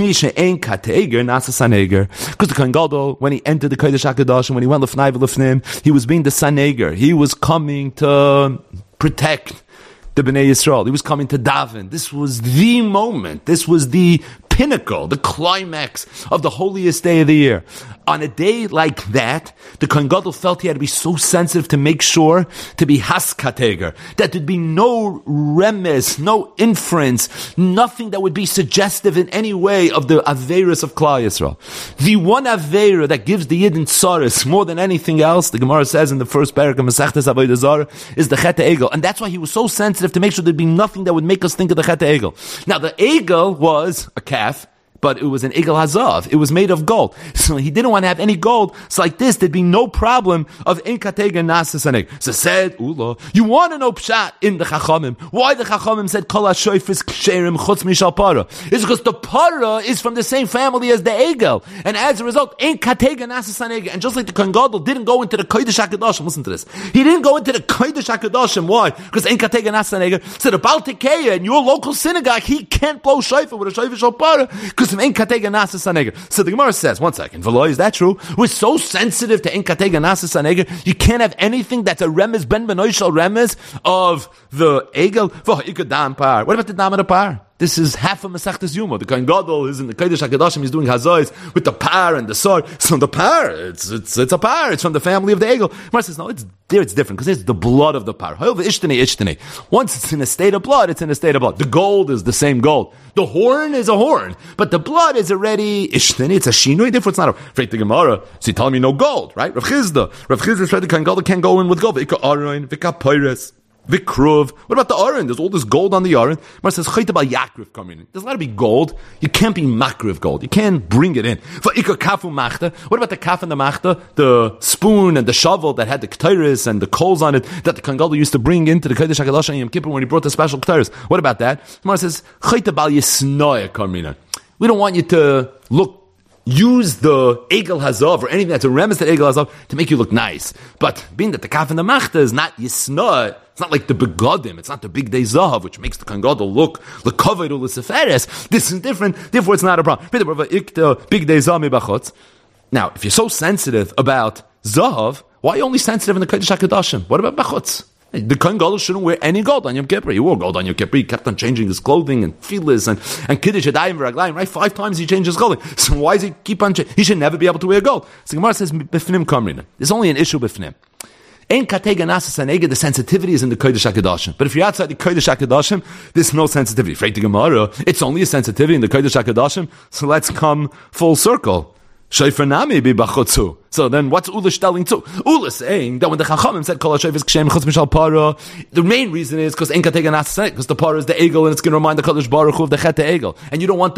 Speaker 1: the Kohen Gadol, when he entered the Kodesh HaKadosh, when he went Lefnei V'Lefnim, he was being the Saneger. He was coming to protect the Bnei Yisrael. He was coming to daven. This was the moment. This was the pinnacle, the climax of the holiest day of the year. On a day like that, the Kohen Gadol felt he had to be so sensitive to make sure to be haskateger, that there'd be no remes, no inference, nothing that would be suggestive in any way of the Averis of Klal Yisrael. The one Avera that gives the Yidden Tsaris more than anything else, the Gemara says in the first parak of Masechtas Avodah Zarah, is the Chet Egel. And that's why he was so sensitive to make sure there'd be nothing that would make us think of the Chet Egel. Now, the Egel was a calf, but it was an Egel Hazav. It was made of gold. So he didn't want to have any gold. So like this, there'd be no problem of Ein Katega Nasas Aneg. So said, Ula, you want to know Pshat in the Chachamim. Why the Chachamim said, Kol HaShoifres Ksherim Chutz Mishal Para? It's because the Para is from the same family as the Egel. And as a result, Ein Katega Nasas Aneg. And just like the Kohen Gadol didn't go into the Kodesh HaKadoshim, listen to this. He didn't go into the Kodesh HaKadoshim. Why? Because Ein Katega Nasas Aneg. So the Baal Tekeya in your local synagogue, he can't blow Shofar with a Shofar Shal Para. Because so the Gemara says, one second, V'lo, is that true? We're so sensitive to Ein Katega Nasas Haneger, you can't have anything that's a remez, ben benoishal remez of the Egel. What about the Dam of the Par? This is half of Masechtas Yuma. The Kohen Gadol is in the Kodesh HaKadoshim. He's doing Hazois with the par and the sword. So the par, it's it's it's a par. It's from the family of the Egel. Gemara says, no, it's there. It's different because it's the blood of the par. However, ishtani ishtani. Once it's in a state of blood, it's in a state of blood. The gold is the same gold. The horn is a horn, but the blood is already ishtani. It's a shinui. Therefore, it's not a afraid the Gemara. So you telling me no gold, right? Rav Chizda. Rav Chizda said the Kohen Gadol can't go in with gold. V'ika aroin, v'ika peiros. Vikruv. What about the Aron? There's all this gold on the Aron. Mar says Chayt about Yakriv coming in. There's got to be gold. You can't be Makriv gold. You can't bring it in. For Ika Kafu Machta. What about the Kaf and the Machta? The spoon and the shovel that had the Ketairis and the coals on it that the Kohen Gadol used to bring into the Kodesh HaKadosh and Yom Kippur when he brought the special Ketairis. What about that? Mar says Chayt about Yisnoya coming in. We don't want you to look use the Egel Hazav or anything that's a remes to Egel Hazav to make you look nice. But being that the Kaf and the Machta is not Yisnoah, it's not like the Begadim, it's not the Big Day Zahav, which makes the Kohen Gadol look L'Kavod or L'Seferes. This is different, therefore it's not a problem. Big Day Zahav. Now, if you're so sensitive about Zahav, why are you only sensitive in the Kodesh HaKadoshim? What about Bachutz? The Kohen Gadol shouldn't wear any gold on Yom Kippur. He wore gold on Yom Kippur. He kept on changing his clothing and tefillas and, and Kiddush Yadayim V'Raglayim, right? Five times he changed his clothing. So why does he keep on changing? He should never be able to wear gold. So Gemara says, B'fnim Kamrina. There's only an issue B'fnim. Ein Katega Nasas Hanega, the sensitivity is in the Kodesh HaKadoshim. But if you're outside the Kodesh HaKadoshim, there's no sensitivity. Freit the Gemara, it's only a sensitivity in the Kodesh HaKadoshim. So let's come full circle. Shayfer nami bi bachotzu. So then, what's Ula telling to? Ula saying that when the Chachamim said Kol HaShoifres Ksherim Chutz Mishal Para, the main reason is because Ein Katega Nasas Hanega, because the Para is the Egel and it's going to remind the Kodesh Baruch Hu of the Chet Egel, and you don't want the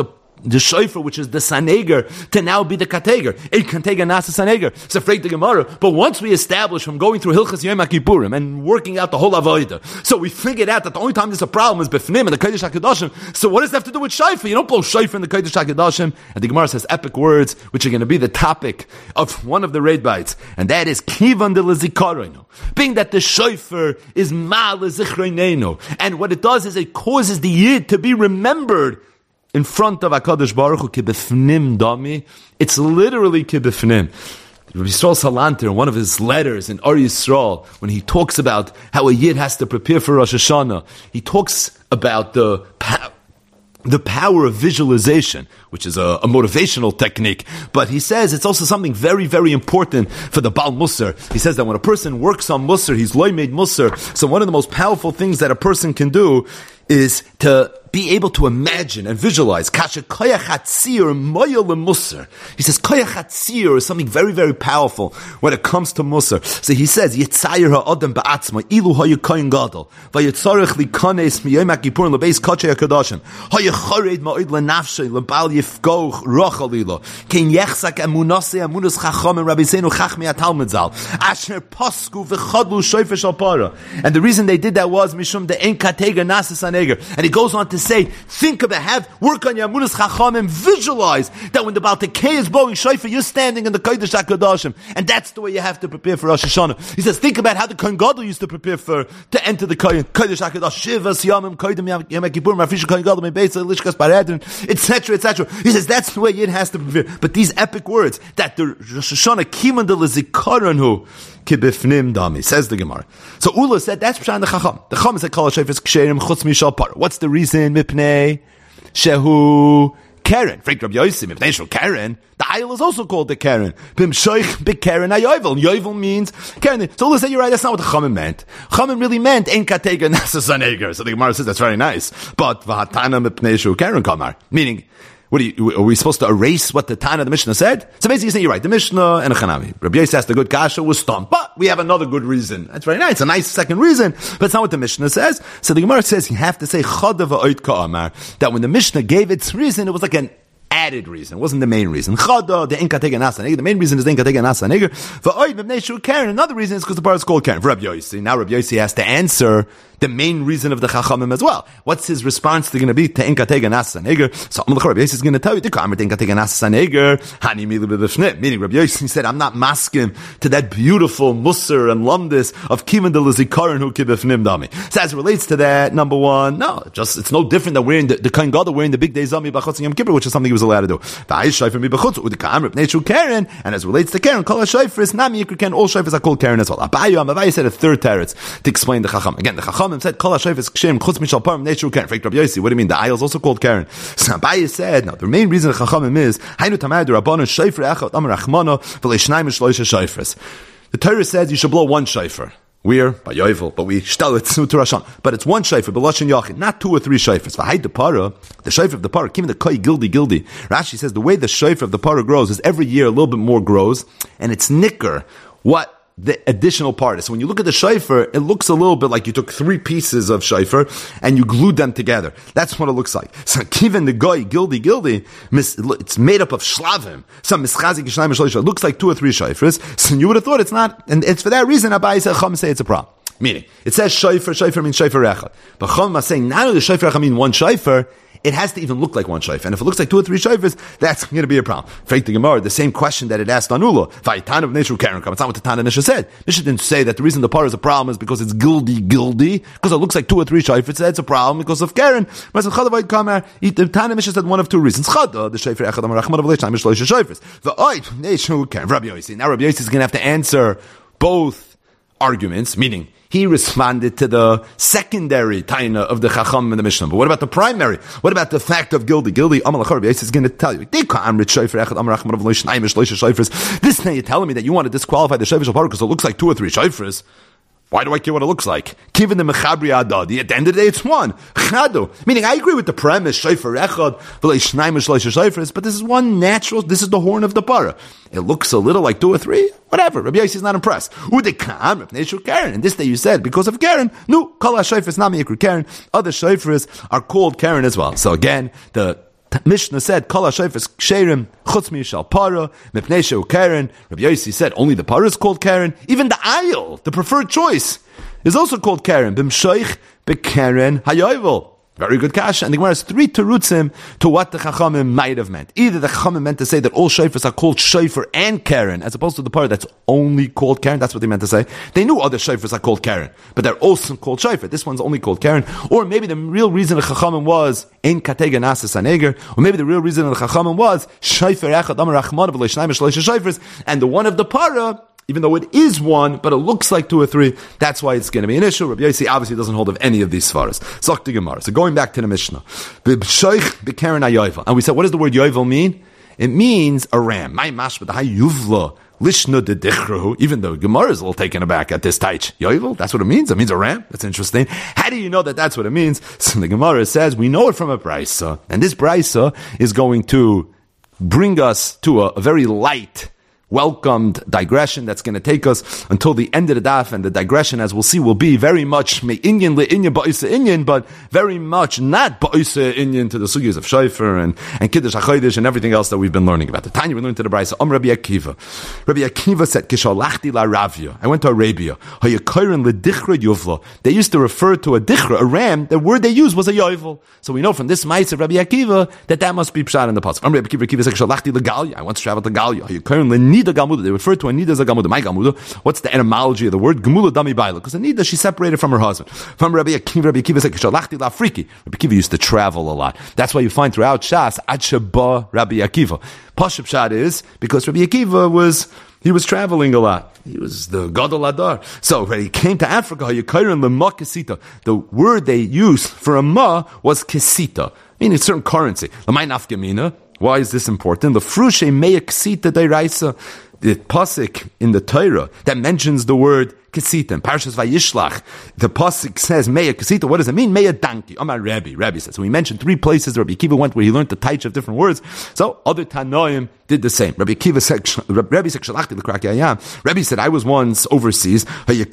Speaker 1: the shofar, which is the saneger, to now be the kateger. It can take a nasa saneger. It's afraid the Gemara. But once we establish from going through Hilchas Yom HaKippurim and working out the whole avodah, so we figured out that the only time there's a problem is befnim and the Kodesh HaKadoshim. So what does that have to do with shofar? You don't blow shofar in the Kodesh HaKadoshim. And the Gemara says epic words, which are going to be the topic of one of the raid bites, and that is kivan de lezikaroinu. Being that the shofar is ma lezichroinenu, and what it does is it causes the yid to be remembered in front of HaKadosh Baruch Hu, kibefnim dami. It's literally kibefnim. Rabbi Yisrael Salanter, in one of his letters in Or Yisrael, when he talks about how a yid has to prepare for Rosh Hashanah, he talks about the power, the power of visualization, which is a, a motivational technique. But he says it's also something very, very important for the Baal Musar. He says that when a person works on Musar, he's loy made Musar. So one of the most powerful things that a person can do is to be able to imagine and visualize. Kasha koyach hatzir moyel musar. He says koyach hatzir is something very, very powerful when it comes to musar. So he says yitzayir ha'adam ba'atzma ilu hayu koyin gadol vayitzarech likanes miyom ha'kipurim lebeis kachay ha'kadoshim hayachared ma'od lenafshay lebal yifgoch rochalilo kein yechzak emunase emunas chacham and Rabbi Zenu chachmi atalmud zal asher pasku v'chadlu shoyfer shalpara. And the reason they did that was mishum the ein katega nasas aneger. And he goes on to say, think about, have, work on your Amunas Chachamim, visualize that when the Baal Tekei is blowing shofar, you're standing in the Kodesh HaKadoshim. And that's the way you have to prepare for Rosh Hashanah. He says, think about how the Kohen Gadol used to prepare for, to enter the Kodesh HaKadosh. Shivas Yamim, Kodim Yom HaKippurim, Rafisha Kohen Gadol, Mebeitza, Lishkas Paredrin, et cetera, et cetera. He says, that's the way it has to prepare. But these epic words, that the Rosh Hashanah, Kimandel is Zikaronhu, Kibifnim Dami, says the Gemara. So Ula said, that's Pshan the Chacham. The Chacham said, Kol HaShofar is Ksherim Chutz Mishal Par. What's the reason? Mipnei Shehu Karen. Frank Rabbi Yossi, Mipnei Shehu Karen. The Ayil is also called the Karen. Bim Shoich Bik Karen HaYovel. Yovel means Karen. So Ula said, you're right, that's not what the Chacham meant. Chacham really meant Ein Katega Nasa Saneger. So the Gemara says, that's very nice. But Vahatana Mipnei Shehu Karen Kamar. Meaning, what are, you, are we supposed to erase what the Tana of the Mishnah said? So basically you say, you're right, the Mishnah and the Chanami. Rabbi Yossi asked the good kasha was stumped, but we have another good reason. That's very nice. It's a nice second reason, but it's not what the Mishnah says. So the Gemara says you have to say Chadav Ha'oid Ka'amar, that when the Mishnah gave its reason, it was like an added reason. It wasn't the main reason. Chada, the Inka Tega Nasa Neger. The main reason is the Inka Tega Nasa Neger. For Oid Mibnei Shu Karen. Another reason is because the bar is called Karen. For Rabbi Yossi. Now Rabbi Yossi has to answer the main reason of the Chachamim as well. What's his response to going to be to Inka Tega Nasa Neger? So Rabbi Yossi is going to tell you, the Kamer Inka Tega Nasa Neger. Hani Milu B'B'Fnit. Meaning Rabbi Yossi said, I'm not masking to that beautiful Musar and Lumdis of Kivan de Lizikaran who Kibifnim Dami. So as it relates to that, number one, no, just, it's no different than wearing the, the Kohen Gadol wearing the big day Zami B'Chotz Yom Kippur, which is something he was allowed to do. And as it relates to Karen, Kol HaShofar is Nami Yikr Karen, all Shofars are called Karen as well. Abayu, Abayu said a third teretz to explain the Chacham. Again, the Chachamim said, Kol HaShofar is Kshem, Chutz Mishal Parim, Nechru Karen. Frank Rabbi Yossi, what do you mean? The Ayil is also called Karen. So Abayu said, no, the main reason the Chachamim is, Hainu Tamad Rabbanon Shofar Echad Amar Rachmano, V'lei Shnayim Shloisha Shofars. The Torah says you should blow one shofar. We're by Yovel, but we shtel it to Rashan. But it's one shofar, B'Lashon Yachid, not two or three shofars. V'hayd the para, the shofar of the para, kim the koi gildi gildi. Rashi says the way the shofar of the para grows is every year a little bit more grows, and it's nicker. What the additional part is. So when you look at the shofar, it looks a little bit like you took three pieces of shofar and you glued them together. That's what it looks like. So even the goy, gildi, gildi, it's made up of shlavim. Some mischazik, shnayim, shloisha. It looks like two or three shofars. So you would have thought it's not, and it's for that reason Abai said, Chum say it's a problem. Meaning, it says shofar, shofar means shofar echad. But Chum is saying, not only does shofar echad mean one shofar, it has to even look like one shofar. And if it looks like two or three shofars, that's going to be a problem. Faith the Gemara, the same question that it asked on Ula. Vaytan of Neshru Karen. It's not what the Tana Nisha said. Nisha didn't say that the reason the par is a problem is because it's gildi, gildi, because it looks like two or three shofars. It's a problem because of Karen. The Tana Nisha said one of two reasons. Chada, the shofar echad amar rachman of leishna mishloisha shofars. The oid Neshru Karen. Rabbi Yossi. Now Rabbi Yossi is going to have to answer both arguments, meaning he responded to the secondary taina of the Chacham and the Mishnah. But what about the primary? What about the fact of Gildi? Gildi, Amal Achar is going to tell you. This now you're telling me that you want to disqualify the Shofar Shal because it looks like two or three Shofars. Why do I care what it looks like? Given the Mechabri Adadi, at the end of the day, it's one. Chado. Meaning, I agree with the premise, Shofar Echad, V'lei Shnayim Shloisha Shofars, but this is one natural, this is the horn of the para. It looks a little like two or three, whatever. Rabbi Yossi is not impressed. Udekam, Rav Neshu Karen. And this day you said, because of Karen, no, Kol HaShofar is not Miyikru Karen. Other Shofars are called Karen as well. So again, the Mishnah said, Kol ha-shofars ksherim chutz mishal para, mipnei shehu keren. Rabbi Yossi said, only the para is called keren. Even the ayil, the preferred choice, is also called keren. B'mshoich b'keren hayovel. Very good kasha. And the Gemara has three terutzim to what the Chachamim might have meant. Either the Chachamim meant to say that all shofars are called shofar and keren, as opposed to the part that's only called keren. That's what they meant to say. They knew other shofars are called keren, but they're also called shofar. This one's only called keren. Or maybe the real reason the Chachamim was ein katega nasis aneger. Or maybe the real reason the Chachamim was shofar echad amar rachman v'lo shnayim shloisha shofars, and the one of the para, even though it is one, but it looks like two or three, that's why it's going to be an issue. Rabbi Yossi obviously doesn't hold of any of these svaras. Zok the Gemara. So going back to the Mishnah. And we said, what does the word yovel mean? It means a ram. My mashma, the hayuvla, lishna de dichrahu. Even though Gemara is a little taken aback at this taich. Yovel, that's what it means? It means a ram? That's interesting. How do you know that that's what it means? So the Gemara says, we know it from a brisa. And this brisa is going to bring us to a, a very light, welcomed digression that's going to take us until the end of the daf, and the digression, as we'll see, will be very much me'inyan le'inyan ba'isa inyan, but very much not ba'isa inyan to the sugyas of shofar and, and kiddush hachodesh and everything else that we've been learning about. The Tanya we learned to the brayso. Om Rabbi Akiva. Rabbi Akiva said, Kishalachti la Ravia. I went to Arabia. Hayakoyren le'dichra yuvla. They used to refer to a dichra, a ram. The word they used was a yovel. So we know from this mice of Rabbi Akiva that that must be pshat in the pasuk. Om Rabbi Akiva, Akiva said, Kishalachti le'galia. I once traveled to Galia. Hayakoyren le'nida gamuda. They refer to a nida as a gamuda. My gamuda. What's the etymology of the word? Gemula dami baila. Because a nida, she separated from her husband. From Rabbi Akiva, Rabbi Akiva said, Kishalachti la friki. Rabbi Akiva used to travel a lot. That's why you find throughout Shas, Ad Sheba Rabbi Akiva. Pashup Pshat is because Rabbi Akiva was, he was traveling a lot. He was the Gadol Adar. So when he came to Africa, the word they used for a ma was kesita, meaning a certain currency. Why is this important? The frushe meya kesita deiraisa, the pasuk in the Torah that mentions the word kesita, in Parshas Vayishlach, the pasuk says meya kesita. What does it mean? Meya donkey. Amar Rabbi. Rabbi says. So we mentioned three places Rabbi Akiva went where he learned the taich of different words. So other Tanoim did the same. Rabbi Akiva said, Rabbi said, Shalachti l'krakiyayam. Rabbi said, I was once overseas.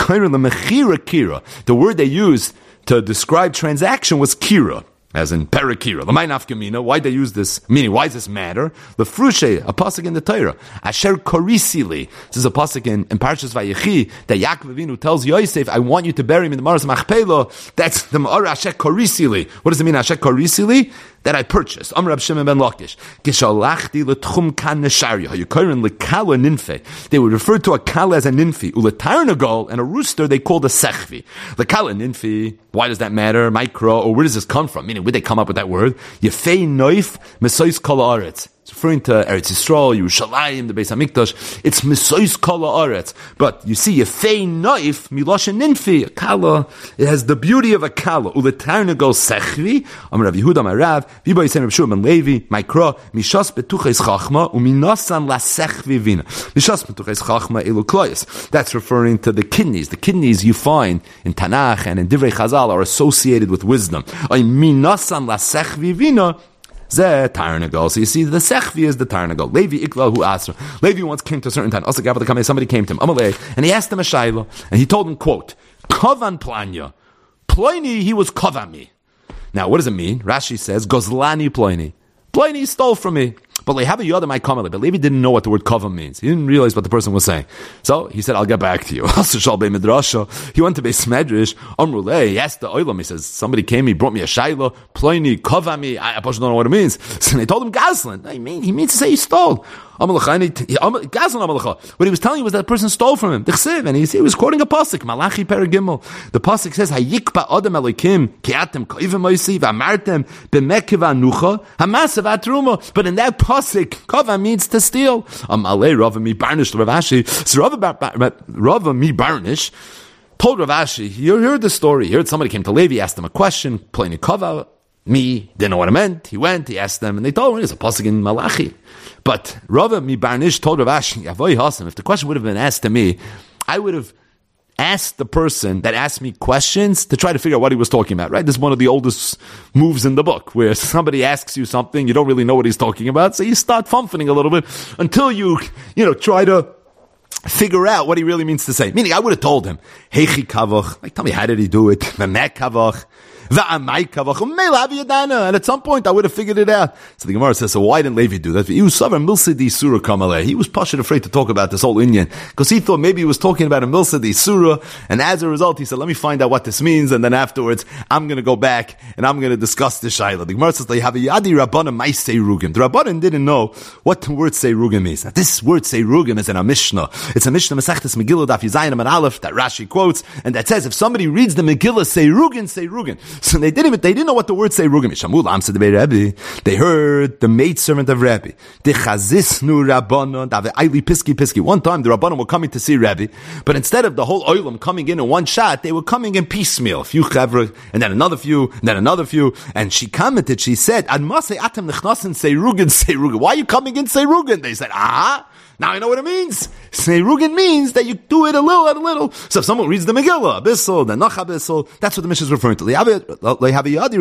Speaker 1: The word they used to describe transaction was kira, as in perakira. L'may nafkamina. Why they use this? Meaning, why does this matter? The frushe, a pasuk in the Torah. Asher korisili. This is a pasuk in, in Parshas Vayechi that Yaakov Avinu tells Yosef, I want you to bury him in the Maras Machpelah. That's the Ma'ara Asher korisili. What does it mean, Asher korisili? That I purchased. Amr Rab Shimon ben Lakish. Gishalachti l'tchum kan nesharya. Hayukorin l'kala ninfe. They would refer to a kala as a ninfi. Uletarnagol, and a rooster they called a sechvi. L'kala ninfi. Why does that matter? Micro, or where does this come from? Meaning, where did they come up with that word? Yefei noif mesois kol haaretz. It's referring to Eretz Yisrael, Yerushalayim, the Beis Hamikdash. It's mesois kol haaretz. But you see, Yefei noif miloshen ninfi. A kala, it has the beauty of a kala. Uletarnagol sechvi. Amr Rav Yehuda Marav. Viba Yisrael Rav Shua ben Levi. Micro. Mishas betuches chachma. Uminosan la sechvi vina. Mishas betuches chachma elu kloyes. That's referring to the kidneys. The kidneys you find in Tanakh and in Divrei Chazal are associated with wisdom. Minosan la sechvi vina. Zeh Tarnagol. So you see, the Sechvi is the Tarnagol. Levi Iklal hu Asra. Levi once came to a certain time. Also, somebody came to him, Amalei, and he asked him a shayla, and he told him, quote, Kovan planya. Ploini, he was kovami. Now, what does it mean? Rashi says, Gozlani ploini. Ploini stole from me. But they have a yod in my comment. But Levi didn't know what the word kavah means. He didn't realize what the person was saying. So he said, I'll get back to you. Also, Shalbei Midrasha. He went to Beis Medrash. Amruleh, he asked the oilam. He says, somebody came, he brought me a shayla. Ploini, kavah me. I, I don't know what it means. So they told him Gazlan. I mean, he means to say he stole. What he was telling you was that the person stole from him. And he, he was quoting a pasuk, Malachi Peragimel. The pasuk says, Hayikpa Adam Elokim, Kiatem Koivim Moisi, Vamartem, Bemekiva Nucha, Hamasav Atruma. But in that pasuk, Kava means to steal. Um, Ale Rava mi Barnish Ravashi. So Rava, Rava mi Barnish told Ravashi, you heard the story. He heard somebody came to Levi, asked him a question, playing a Kava. Me, didn't know what it meant. He went, he asked them, and they told him, it's a pasuk in Malachi. But Rava mi Barnish told Rav Ashi, Avoy Hasim, if the question would have been asked to me, I would have asked the person that asked me questions to try to figure out what he was talking about, right? This is one of the oldest moves in the book, where somebody asks you something, you don't really know what he's talking about, so you start fumfing a little bit until you, you know, try to figure out what he really means to say. Meaning, I would have told him, Heichi kavach, like, tell me, how did he do it? Memek kavach. And at some point, I would have figured it out. So the Gemara says, so why didn't Levi do that? He was Milsidi Surah Kamaleh. He was Pashut afraid to talk about this whole Indian, because he thought maybe he was talking about a Milsidi Surah, and as a result, he said, let me find out what this means, and then afterwards, I'm going to go back, and I'm going to discuss the Shaila. The Gemara says, they have a Yadi Rabbanim Mai Seirugim. The Rabbanim didn't know what the word Seirugim means. Now, this word Seirugim is in a Mishnah. It's a Mishnah Masechtas Megillah Daf Yizayim and Aleph that Rashi quotes, and that says, if somebody reads the Megillah Seirugim, Seirugim. So they didn't even, they didn't know what the word Seirugim is. Shamul Amsa de Rebbe. They heard the maidservant of Rebbe. The Chazisnu Rabbanon, the Aili Piski Piski. One time the Rabbanon were coming to see Rebbe, but instead of the whole oilam coming in in one shot, they were coming in piecemeal. A few chevra, and then another few, and then another few. And she commented, she said, Ad Masei Atem Nechnasin Seirugin Seirugin. Why are you coming in Seirugin? They said, ah, now I know what it means. Seirugin means that you do it a little at a little. So if someone reads the Megillah, a bissel, then noch a bissel, that's what the Mishnah is referring to. Rabbanan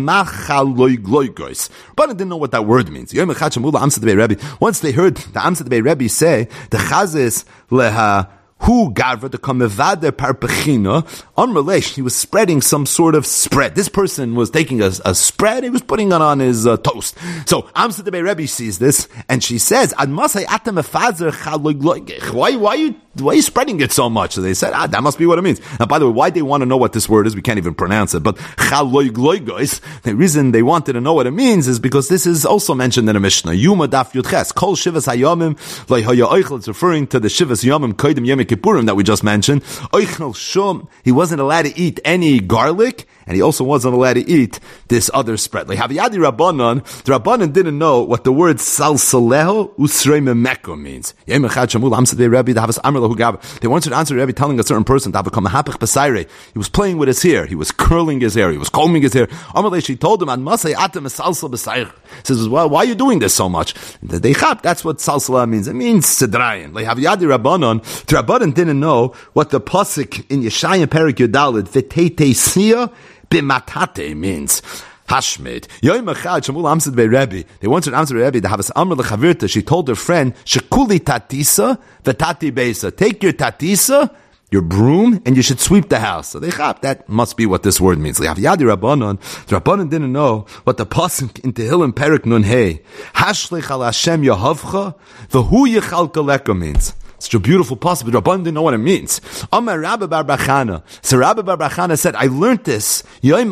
Speaker 1: didn't know what that word means. Once they heard the Amsa Debei Rebbe say, the Chazis leha who Garva the Kamevade Parpechina on relation, he was spreading some sort of spread. This person was taking a, a spread, he was putting it on his uh, toast. So Amsa Debei Rebbe sees this, and she says, Ad Masai Atem Efazer Chaloi. Why, why are you why are you spreading it so much? So they said, ah, that must be what it means. Now, by the way, why they want to know what this word is, we can't even pronounce it. But chaloigloigois, the reason they wanted to know what it means is because this is also mentioned in a Mishnah. Yuma daf yudches, kol shivas hayomim, like haya oichel, it's referring to the shivas yomim, koidim yom kippurim that we just mentioned. Oichel shum, he wasn't allowed to eat any garlic, and he also wasn't allowed to eat this other spread. Like Haviyadi Rabbanon, the Rabbanon didn't know what the word salsaleho usrei memeko means. They wanted to answer Rebbe telling a certain person to have become a hapich besaire. He was playing with his hair. He was curling his hair. He was combing his hair. Amalei, she told him, "An masay atem salsal besaire." Says, "Well, why are you doing this so much?" They chap. That's what salsala means. It means sedrayin. Like Haviyadi Rabbanon, the Rabbanon didn't know what the pasuk in Yeshaya Perik Yudalid v'teitei sia b'matate means. Hashmid. Yoim Echad Shmuel Amsad Bei Rebbe. They wanted to answer Rebbe. They have a Amr leChavirta. She told her friend, "Shekuli tatisa v'tati beisa." Take your tatisa, your broom, and you should sweep the house. So they chap. That must be what this word means. They have Yadi Rabbanon. The Rabbanon didn't know what the pasuk in Tehillim Perik Nun Hey Hashlech al Hashem Yehavcha v'hu Yechalka Leka means. It's a beautiful passage, but Rabban didn't know what it means. Amar Rabbi Bar Bachana. So Rabbi Bar Bachana said, I learned this. I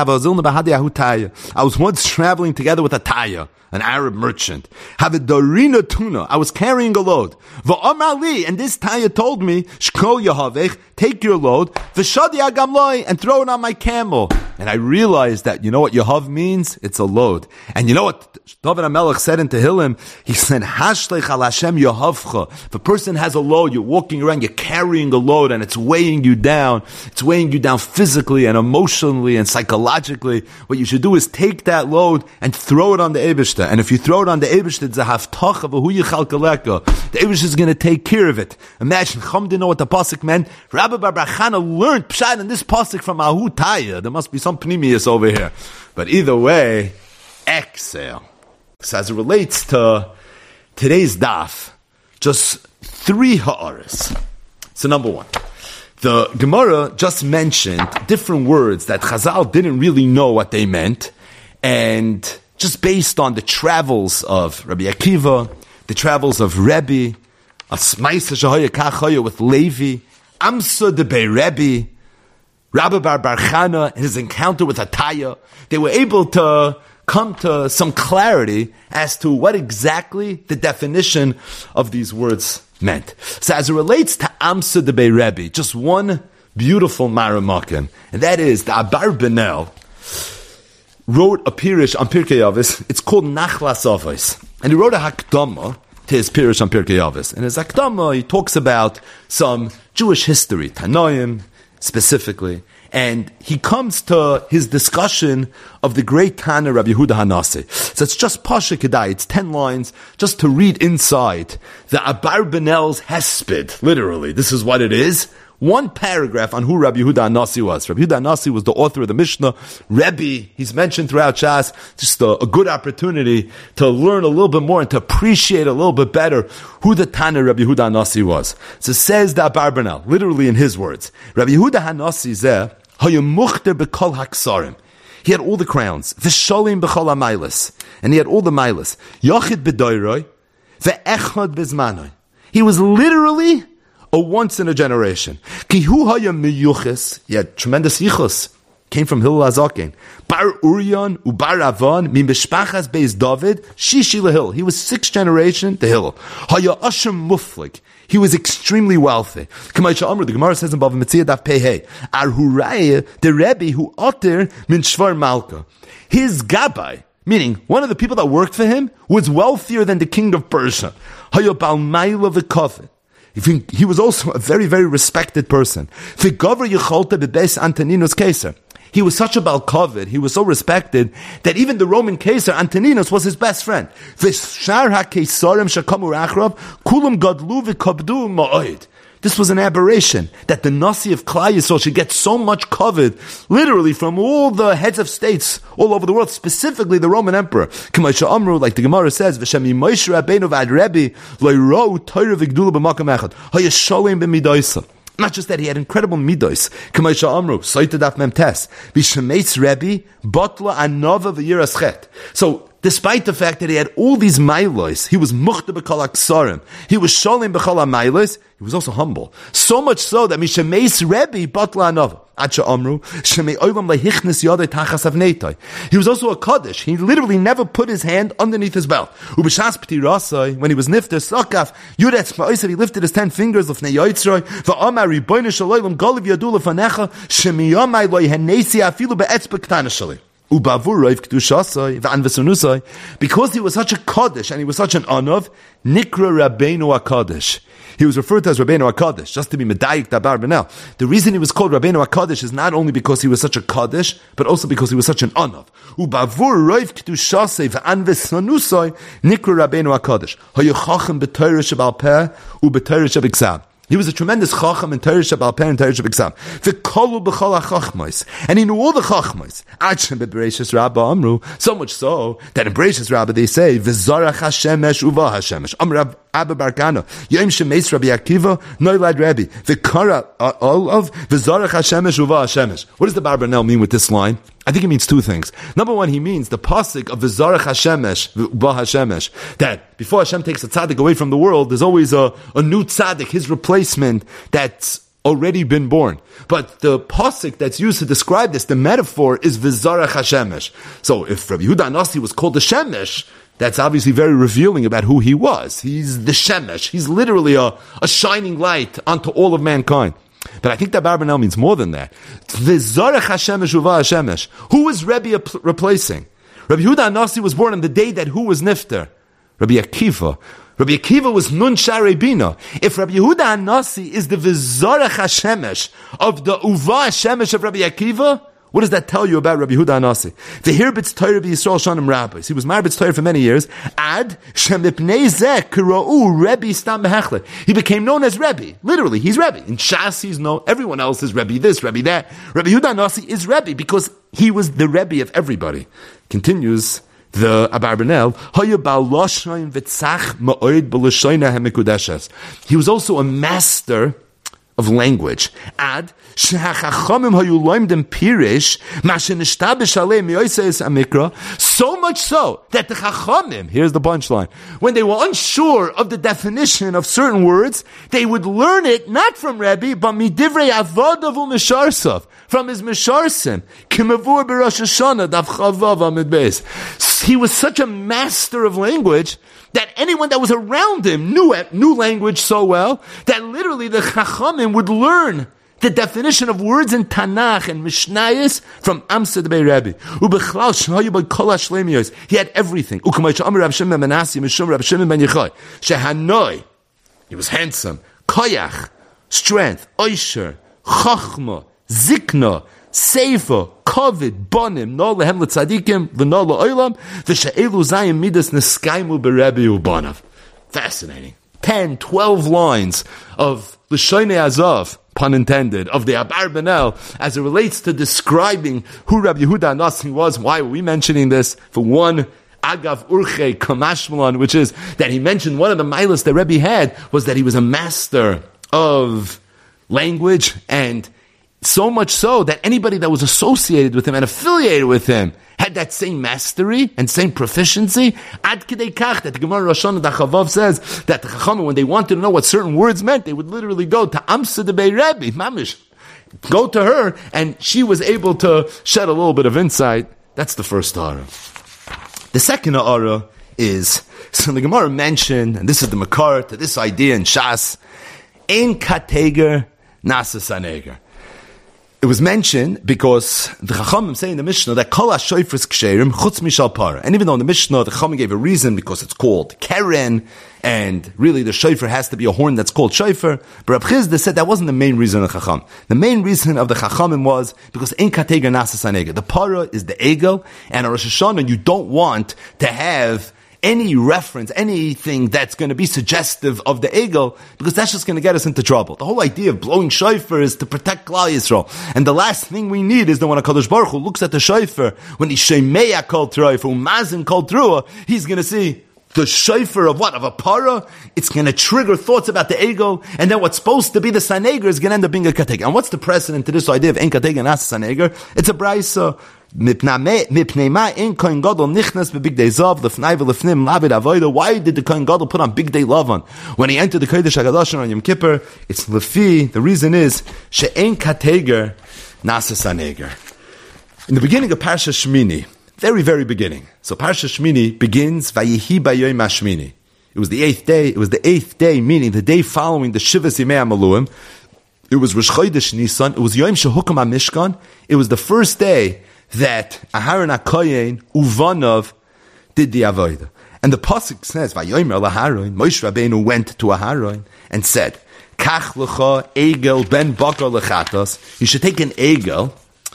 Speaker 1: was once traveling together with a Taya, an Arab merchant. Havidarina tuna. I was carrying a load. V'amali, and this Taya told me, Shkol Yahavech, take your load, v'shadi agamloi, and throw it on my camel. And I realized that, you know what Yahav means? It's a load. And you know what David HaMelech said in Tehillim? He said, Hashlech al Hashem Yahavcha. If a person has a load, you're walking around, you're carrying a load, and it's weighing you down. It's weighing you down physically and emotionally and psychologically. What you should do is take that load and throw it on the Eibishter. And if you throw it on the Eibishter, it's a haftacha v'hu yichalka leka. The Eibishter is going to take care of it. Imagine, Chum didn't know what the pasuk meant. Rabbi Bar Bachana learned pshat in this pasuk from Ahu Taya. There must be some pnimius over here. But either way, exhale. So as it relates to today's daf, just three ha'aras. So number one, the Gemara just mentioned different words that Chazal didn't really know what they meant, and just based on the travels of Rabbi Akiva, the travels of Rebbe, of Smaisa Shahaya Kachaya with Levi, Amsa Debei Rebbe, Rabbi Bar Bar Chana, his encounter with Ataya, they were able to come to some clarity as to what exactly the definition of these words meant. So as it relates to Amsa Debei Rebbe, just one beautiful maramakim, and that is the Abar Benel wrote a pirish on Pirkei Avos. It's called Nachlas Avos, and he wrote a hakdama to his pirish on Pirkei Avos. And his hakdama, he talks about some Jewish history, Tanoim specifically, and he comes to his discussion of the great Tana Rabbi Yehuda Hanasi. So it's just Pasha Kedai, it's ten lines, just to read inside the Abar Benel's Hesped, literally. This is what it is. one paragraph on who Rabbi Yehuda HaNasi was. Rabbi Yehuda HaNasi was the author of the Mishnah. Rebbe, he's mentioned throughout Shas, just a, a good opportunity to learn a little bit more and to appreciate a little bit better who the Tana Rabbi Yehuda HaNasi was. So says the Abarbanel, literally in his words, Rabbi Yehuda HaNasi zeh, hayamuchter bekol haksarim. He had all the crowns. V'sholim b'chol ha'mailas. And he had all the mailas. Yochid b'doiroi, ve'echad b'zmanoi. He was literally a once in a generation. Ki hu haya miyuchis. He had tremendous yichus. Came from Hillel HaZaken. Bar Urion ubar Avon min b'shpachas beis David shishi lahil. He was sixth generation to Hillel. Haya asham muflik. He was extremely wealthy. K'maycha Amr, the Gemara says in Bava Metzia daf Pehei, Ar Huraya, the Rebbe who otter min shvar Malka. His Gabbai, meaning one of the people that worked for him, was wealthier than the king of Persia. Haya bal Maila v'kofet. He was also a very, very respected person. V'gover yicholta b'beis Antoninus Caesar. He was such a Baal Kavod, he was so respected, that even the Roman Caesar, Antoninus, was his best friend. V'shar ha-Kaisarim shakamu rachrav, kulam gadlu v'kabdu ma'od. This was an aberration, that the Nasi of Klal Yisrael should get so much kavod, literally from all the heads of states all over the world, specifically the Roman Emperor. K'maisha Amru, like the Gemara says, V'shem Moshe Rabbeinu v'ad Rebbe, lo'irou Torah v'gdula b'makam echad, hayasholem b'midoisa. Not just that, he had incredible midos. K'maisha Amru, Soita daf mem tes, B'shemeitz Rebbe, Botla anova v'yiras chet. So, despite the fact that he had all these mailos, he was muchta b'kol aksarim, he was sholim b'kol ha-mailos, he was also humble. So much so that Mishemeis Rebbe Batla Anova. Acha Amru, Shemei Olam lehichnis yadei tachas avneitai. He was also a Kaddish. He literally never put his hand underneath his belt. Ubishas p'tirasai, when he was nifter sakaf, Yuretz Ma'osav, he lifted his ten fingers of Neyoitzroi, va'amar Ribono Shel Olam goliv yadu lefanecha, shemiyamai lo yehenesi afilu be'etzba ktana shali. Because he was such a Kaddish and he was such an Anov, Nikra Rabbeinu HaKadosh. He was referred to as Rabbeinu HaKadosh, just to be Medayik Dabar Benel. The reason he was called Rabbeinu HaKadosh is not only because he was such a Kaddish, but also because he was such an Anov. Ubavur Roiv K'tushasei v'anves Sanusai, Nikra Rabbeinu HaKadosh. Hayachachem b'Torah shebal peh u'b'Torah sheb'ksam. He was a tremendous chacham in Torah Shabbal Peh and Torah Shabbal V'kolu b'chol ha-chachmos. And he knew all the chachmos. Achem be'Bereishis Rabbah Amru. So much so, that in Bereishis Rabbah they say, V'zarach ha-shemesh uva ha-shemesh. Amr Abba Barkano. Yom shemeis Rabbi Akiva, noilad Rebbe. V'kara olav, V'zarach ha-shemesh uva ha-shemesh. What does the Barbanel mean with this line? I think it means two things. Number one, he means the pasuk of V'zarach Hashemesh, V'ba Hashemesh, that before Hashem takes a tzaddik away from the world, there's always a, a new tzaddik, his replacement, that's already been born. But the pasuk that's used to describe this, the metaphor, is V'zarach Hashemesh. So if Rabbi Yehuda HaNasi was called the Shemesh, that's obviously very revealing about who he was. He's the Shemesh. He's literally a, a shining light onto all of mankind. But I think that Barbanel means more than that. V'zarach Hashemesh uva Hashemesh. Who was Rebbe replacing? Rabbi Yehuda HaNasi was born on the day that who was nifter? Rabbi Akiva. Rabbi Akiva was Nun Sharei Bina. If Rabbi Yehuda HaNasi is the V'zarach Hashemesh of the uva Hashemesh of Rabbi Akiva, what does that tell you about Rabbi Yehuda HaNasi? The Hirbitz Torah b'Yisrael Shanim Rabbis. He was Marbitz Torah for many years. Ad shemipnei zeh kira'u Rebbe stam behechlet. He became known as Rebbe. Literally, he's Rebbe. In Shas, he's known. Everyone else is Rebbe this, Rebbe that. Rabbi Yehuda HaNasi is Rebbe because he was the Rebbe of everybody. Continues the Abarbanel. He was also a master of language. Ad shehachachamim hayu loimdim pirish mashenishtabish aleim yoyseis amikra. So much so that the chachamim, here's the punchline, when they were unsure of the definition of certain words, they would learn it not from Rebbe, but midivrei avodav u'misharsav, from his misharsim. Kimavur b'Rosh Hashanah daf chavav amid beis. He was such a master of language that anyone that was around him knew knew language so well that literally the Chachamim would learn the definition of words in Tanakh and Mishnayos from Amsa de Rebbe. Ubechlal sh'hayu b'kol hashleimiyos. He had everything. U'kamaycha Amar Rav Shimon ben Menashe mishum Rav Shimon ben Yochai shehanoi. He was handsome. Koyach, strength, oisher, chachma, zikna, seifa, kovid, bonim, no lehem letzadikim, v'no le'olam, v'she'elu zayim midas neskaimu b'Rebbe u'bonav. Fascinating. ten, twelve lines of L'Shonei Azav, pun intended, of the Abarbanel, as it relates to describing who Rabbi Yehuda Anasi was. Why are we mentioning this? For one, Agav Urche Kamashmalan, which is that he mentioned one of the milas that Rebbe had was that he was a master of language, and so much so that anybody that was associated with him and affiliated with him had that same mastery and same proficiency. Ad kidei kach, that the Gemara Rosh Hashanah Chavav says that the Chachamim, when they wanted to know what certain words meant, they would literally go to Amsa de Bei Rebbe, Mamish, go to her, and she was able to shed a little bit of insight. That's the first ha'ara. The second ha'ara is, so the Gemara mentioned, and this is the makar to this idea in Shas, Ein kateger nasa saneger. It was mentioned because the Chachamim say in the Mishnah that Kol HaShoifres Ksherim Chutz Mishal Para. And even though in the Mishnah the Chachamim gave a reason because it's called Keren, and really the shofar has to be a horn that's called shofar, but Reb Chizda said that wasn't the main reason of the Chacham. The main reason of the Chachamim was because Ein Kateger Nasa Sanega. The Para is the Egel, and on Rosh Hashanah you don't want to have any reference, anything that's going to be suggestive of the Egel, because that's just going to get us into trouble. The whole idea of blowing shofar is to protect Klal Yisrael. And the last thing we need is that when HaKadosh Baruch Hu looks at the shofar, when he's Shemeya Kol Teruah, Umazin Kol Teruah, he's going to see the shofar of what? Of a para. It's going to trigger thoughts about the Egel, and then what's supposed to be the Saneger is going to end up being a Kateger. And what's the precedent to this idea of Ein Kateger Nas Saneger? It's a Braisa. Why did the Kohen Gadol put on Big Day Lavan when he entered the Kodesh HaKadoshim on Yom Kippur? It's Lefi. The reason is she'ein kateger nasa saneger. In the beginning of Parsha Shmini, very very beginning. So Parsha Shmini begins Vayihi Bayoyim HaShmini. It was the eighth day. It was the eighth day, meaning the day following the Shivas Yimei HaMaluim. It was Rosh Chodesh Nisan. It was Yom Shehukam HaMishkan. It was the first day that Aharon HaKoyen Uvanov did the Avodah. And the pasuk says, Vayomer LaHaron, Moshe Rabbeinu went to Aharon and said, Kach lecha egel ben bakar lechatas. You should take an egel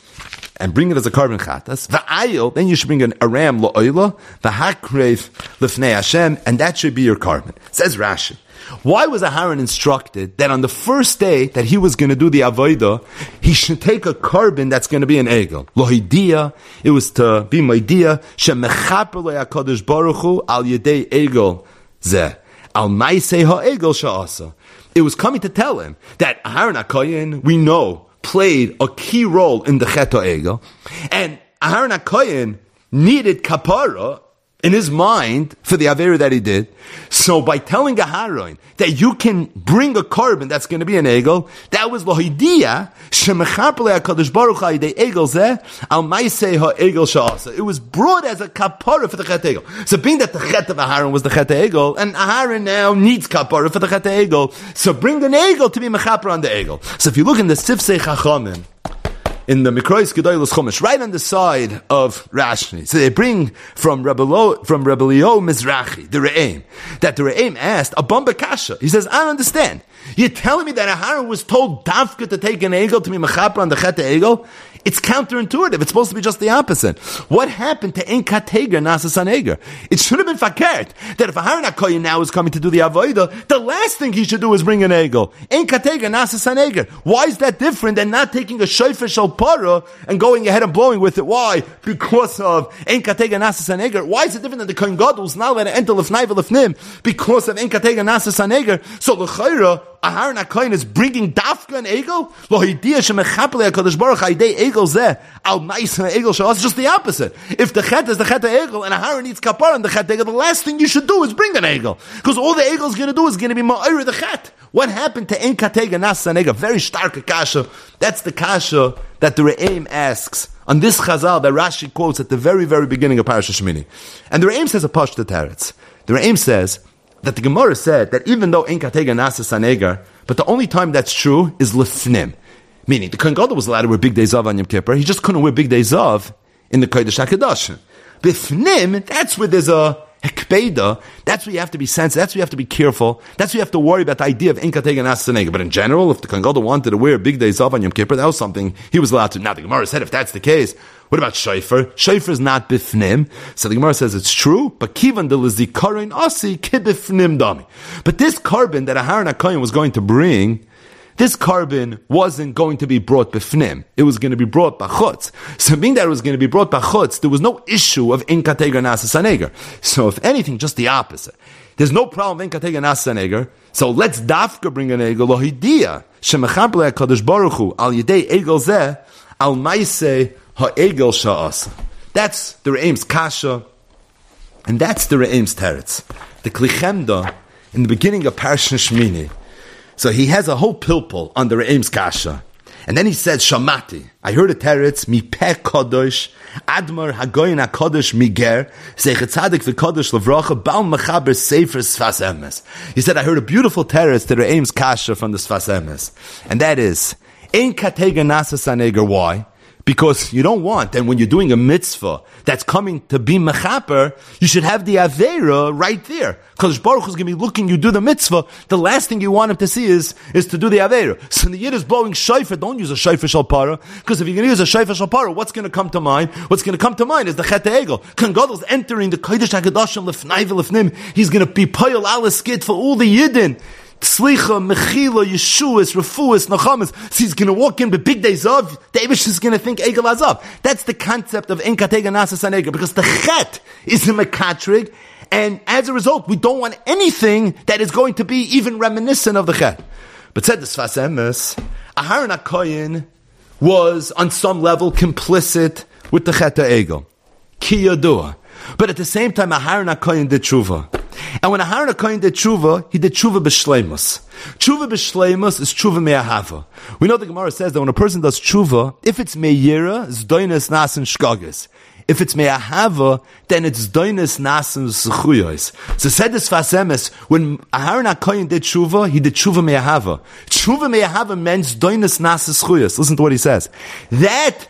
Speaker 1: and bring it as a carbon chatas. Va'ayil, then you should bring an aram la'oila, v'hakrev lefnei Hashem, and that should be your carbon. Says Rashi. Why was Aharon instructed that on the first day that he was going to do the avodah, he should take a carbon that's going to be an egel? Lohidia, it was to be maidia, shemechaper le'akadosh baruch hu al yedei egel zeh, al maisei ha'egel sha'asa. It was coming to tell him that Aharon HaKoyen, we know, played a key role in the chet ha'egel, and Aharon HaKoyen needed kapara in his mind for the Avera that he did. So by telling Aharon that you can bring a carbon that's going to be an egel, that was Lohidiyah, Shemecharpele HaKadosh Baruch Hu Yidei Egel Zeh, Al Maisei HaEgel Sha'asa. It was brought as a kapara for the Chet Egel. So being that the Chet of Aharon was the Chet Egel, and Aharon now needs kapara for the Chet Egel, so bring an egel to be mechaper on the egel. So if you look in the Sifsei Chachamim, in the Mikrois Gedolos Chumash, right on the side of Rashi. So they bring from Rebbe Lo, from Rebbe Leo Mizrahi, the Re'im, that the Re'im asked a Bamba Kasha. He says, I don't understand. You're telling me that Aharon was told Davka to take an egel to be mechaper on the Chet egel? It's counterintuitive. It's supposed to be just the opposite. What happened to Ein Kateger Nasa Saneger? It should have been fakert that if Aharon HaKoyen now is coming to do the avodah, the last thing he should do is bring an egel. Ein Kateger Nasa Saneger. Why is that different than not taking a shofar shel para and going ahead and blowing with it? Why? Because of Ein Kateger Nasa Saneger. Why is it different than the Kohen Gadol who's not allowed to enter lefnai v'lefnim because of Ein Kateger Nasa Saneger? So l'chayra, Aharon HaKoyen is bringing dafka and egel? Lo hidiyah shemechapele HaKadosh Baruch Hu Yidei egel zeh al ma'isa egel shal. It's just the opposite. If the chet is the chet egel and Aharon needs kapara on the chet egel, the last thing you should do is bring an egel, because all the egel is going to do is going to be ma'ir the chet. What happened to Ein Kateger Nas Sanega? Very stark kasha. That's the kasha that the Re'im asks on this chazal that Rashi quotes at the very very beginning of Parashat Shmini. And the Re'im says a pashta teretz. The Re'im says that the Gemara said that even though Ein Kateger Nasa Saneger, but the only time that's true is Lefnim. Meaning, the Kohen Gadol was allowed to wear Big Day Zav on Yom Kippur, he just couldn't wear Big Day Zav in the Kodesh HaKadoshim. Bifnim, that's where there's a hekbeda, that's where you have to be sensitive, that's where you have to be careful, that's where you have to worry about the idea of Inkateg and Asanega. But in general, if the Kohen Gadol wanted to wear a big day Zav on Yom Kippur, that was something he was allowed to. Now the Gemara said if that's the case, what about Shofar? Shofar is not bifnim. So the Gemara says it's true, but kivan de lezikaron asi kibifnim dami. But this carbon that Aharon HaKohen was going to bring, this carbon wasn't going to be brought b'fnim. It was going to be brought b'chutz. So being that it was going to be brought b'chutz, there was no issue of in kateger nasa saneger. So if anything, just the opposite. There's no problem in kateger nasa saneger. So let's dafka bring an egel lohidia shemachample hakadosh baruch hu al yedei egel zeh al maiseh ha'egel sha'asa. That's the Re'im's kasha, and that's the Re'im's teretz. The klichemda in the beginning of Parashat Shmini. So he has a whole pilpul on the Re'im's kasha. And then he says, Shamati, I heard a teretz, mi peh kodosh, admar hagoyin ha-kodosh miger, zeichet tzadik v'kodosh levracha, bal mechaber sefer Sfas Emes. He said, I heard a beautiful teretz to the Re'im's kasha from the Sfas Emes. And that is, ein katega nasa saneger, why? Because you don't want, and when you're doing a mitzvah that's coming to be mechaper, you should have the avera right there. Because Baruch is going to be looking, you do the mitzvah, the last thing you want him to see is, is to do the avera. So the yid is blowing shofar, don't use a shofar shalpara, because if you're going to use a shofar shalpara, what's going to come to mind? What's going to come to mind is the chet egel. Kohen Gadol's entering the kodesh hakadoshim lefnai v'lefnim. He's going to be poyel ala skid for all the yidden. Tzlicha, Mechila, Yeshuas, Refuas, Nachamas. So he's going to walk in with big days of, the Eibush is going to think Egel Azav. That's the concept of Enkatega Nasas and Egel, because the Chet is a Mekatrig, and as a result, we don't want anything that is going to be even reminiscent of the Chet. But said the Sfas Emes, Aharon HaKohen was on some level complicit with the Chet Egel. Ki Yadua. But at the same time, Aharon HaKohen did tshuva. And when Aharon HaKohen did tshuva, he did tshuva b'shleimus. Tshuva b'shleimus is tshuva me'ahava. We know the Gemara says that when a person does tshuva, if it's me'yira, it's doines nasin shkagas. If it's me'ahava, then it's doines nasin zechuyos. So said this Sfas Emes, when Aharon HaKohen did tshuva, he did tshuva me'ahava. Tshuva me'ahava means doines nasin zechuyos. Listen to what he says. That,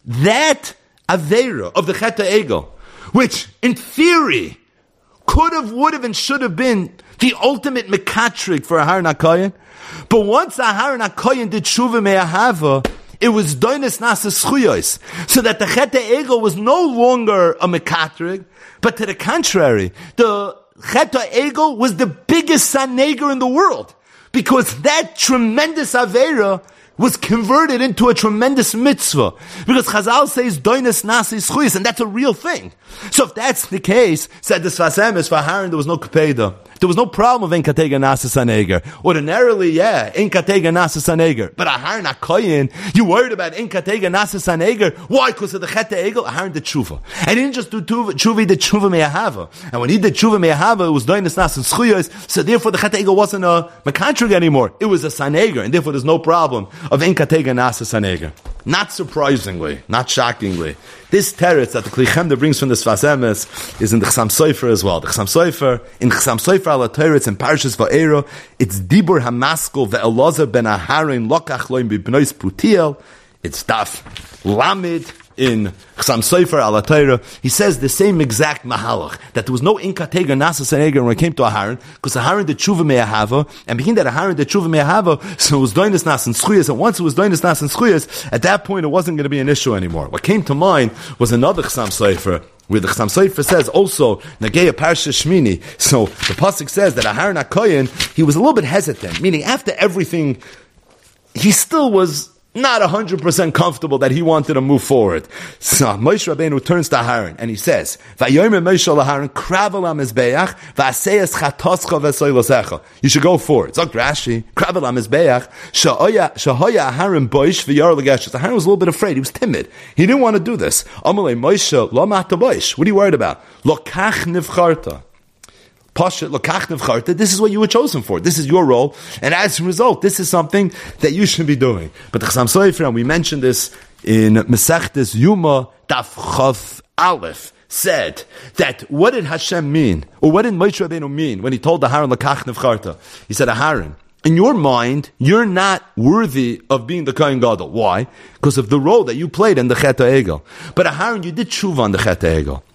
Speaker 1: that avera of the Chet HaEgel, which in theory could have, would have, and should have been the ultimate mekatrik for Aharon HaKohen. But once Aharon HaKohen did tshuva me'ahava, it was doines nasas schuyos. So that the Chet HaEgel was no longer a mekatrik, but to the contrary, the Chet HaEgel was the biggest saneger in the world. Because that tremendous avera was converted into a tremendous mitzvah. Because Chazal says, doines nasi schuyas, and that's a real thing. So if that's the case, said the Sfas Emes, for Aharon there was no kapeda. There was no problem of ein katega nasa saneger. Ordinarily, yeah, ein katega nasa saneger. But Aharon HaKohen, you worried about ein katega nasa saneger. Why? Because of the Chet HaEgel, Aharon did tshuva. And he didn't just do tshuva, he did tshuva me'ahava. And when he did tshuva me'ahava, it was doines nasa schuyas, so therefore the Chet HaEgel wasn't a mekatrig anymore. It was a saneger, and therefore there's no problem of ein katega nasa saneger. Not surprisingly, not shockingly, this teretz that the Kli Chemda brings from the Sfas Emes is in the Chasam Sofer as well. The Chasam Sofer, in Chasam Sofer ala teretz in Parshas Va'era, it's Dibur Hamaskel ve'Elazar ben Aharon lokach loim b'bnois Putiel. It's Daf Lamed in Chasam Sofer ala Torah. He says the same exact mahalach, that there was no inkatega nasa saneger when it came to Aharon, because Aharon did tshuva me'ahava, and being that Aharon did tshuva me'ahava, so it was doines nas and schuyas, and once it was doines nas and schuyas, at that point it wasn't going to be an issue anymore. What came to mind was another Chasam Sofer, where the Chasam Sofer says also Nageya Parsha Shmini. So the pasuk says that Aharon HaKohen, he was a little bit hesitant, meaning after everything, he still was not one hundred percent comfortable that he wanted to move forward. So Moshe Rabbeinu turns to Aharon and he says, "Vayomer Moshe Aharon kravel hamizbeach va'aseyes chatoscha v'soilosecha." You should go forward. Zok Rashi, kravel hamizbeach shahoya shahoya Aharon boish v'yar legeshes. Aharon was a little bit afraid. He was timid. He didn't want to do this. Amalei Moshe lo mata boish. What are you worried about? Lokach nivcharta. Pasha lokach nevcharta. This is what you were chosen for. This is your role, and as a result, this is something that you should be doing. But the Chasam Sofer, and we mentioned this in Masechtes Yuma Daf Chav Aleph, said that what did Hashem mean, or what did Moshe Rabbeinu mean when he told Aharon lokach nevcharta? He said, Aharon, in your mind, you're not worthy of being the Kohen Gadol. Why? Because of the role that you played in the Chet HaEgel. But Aharon, you did tshuva on the Chet HaEgel.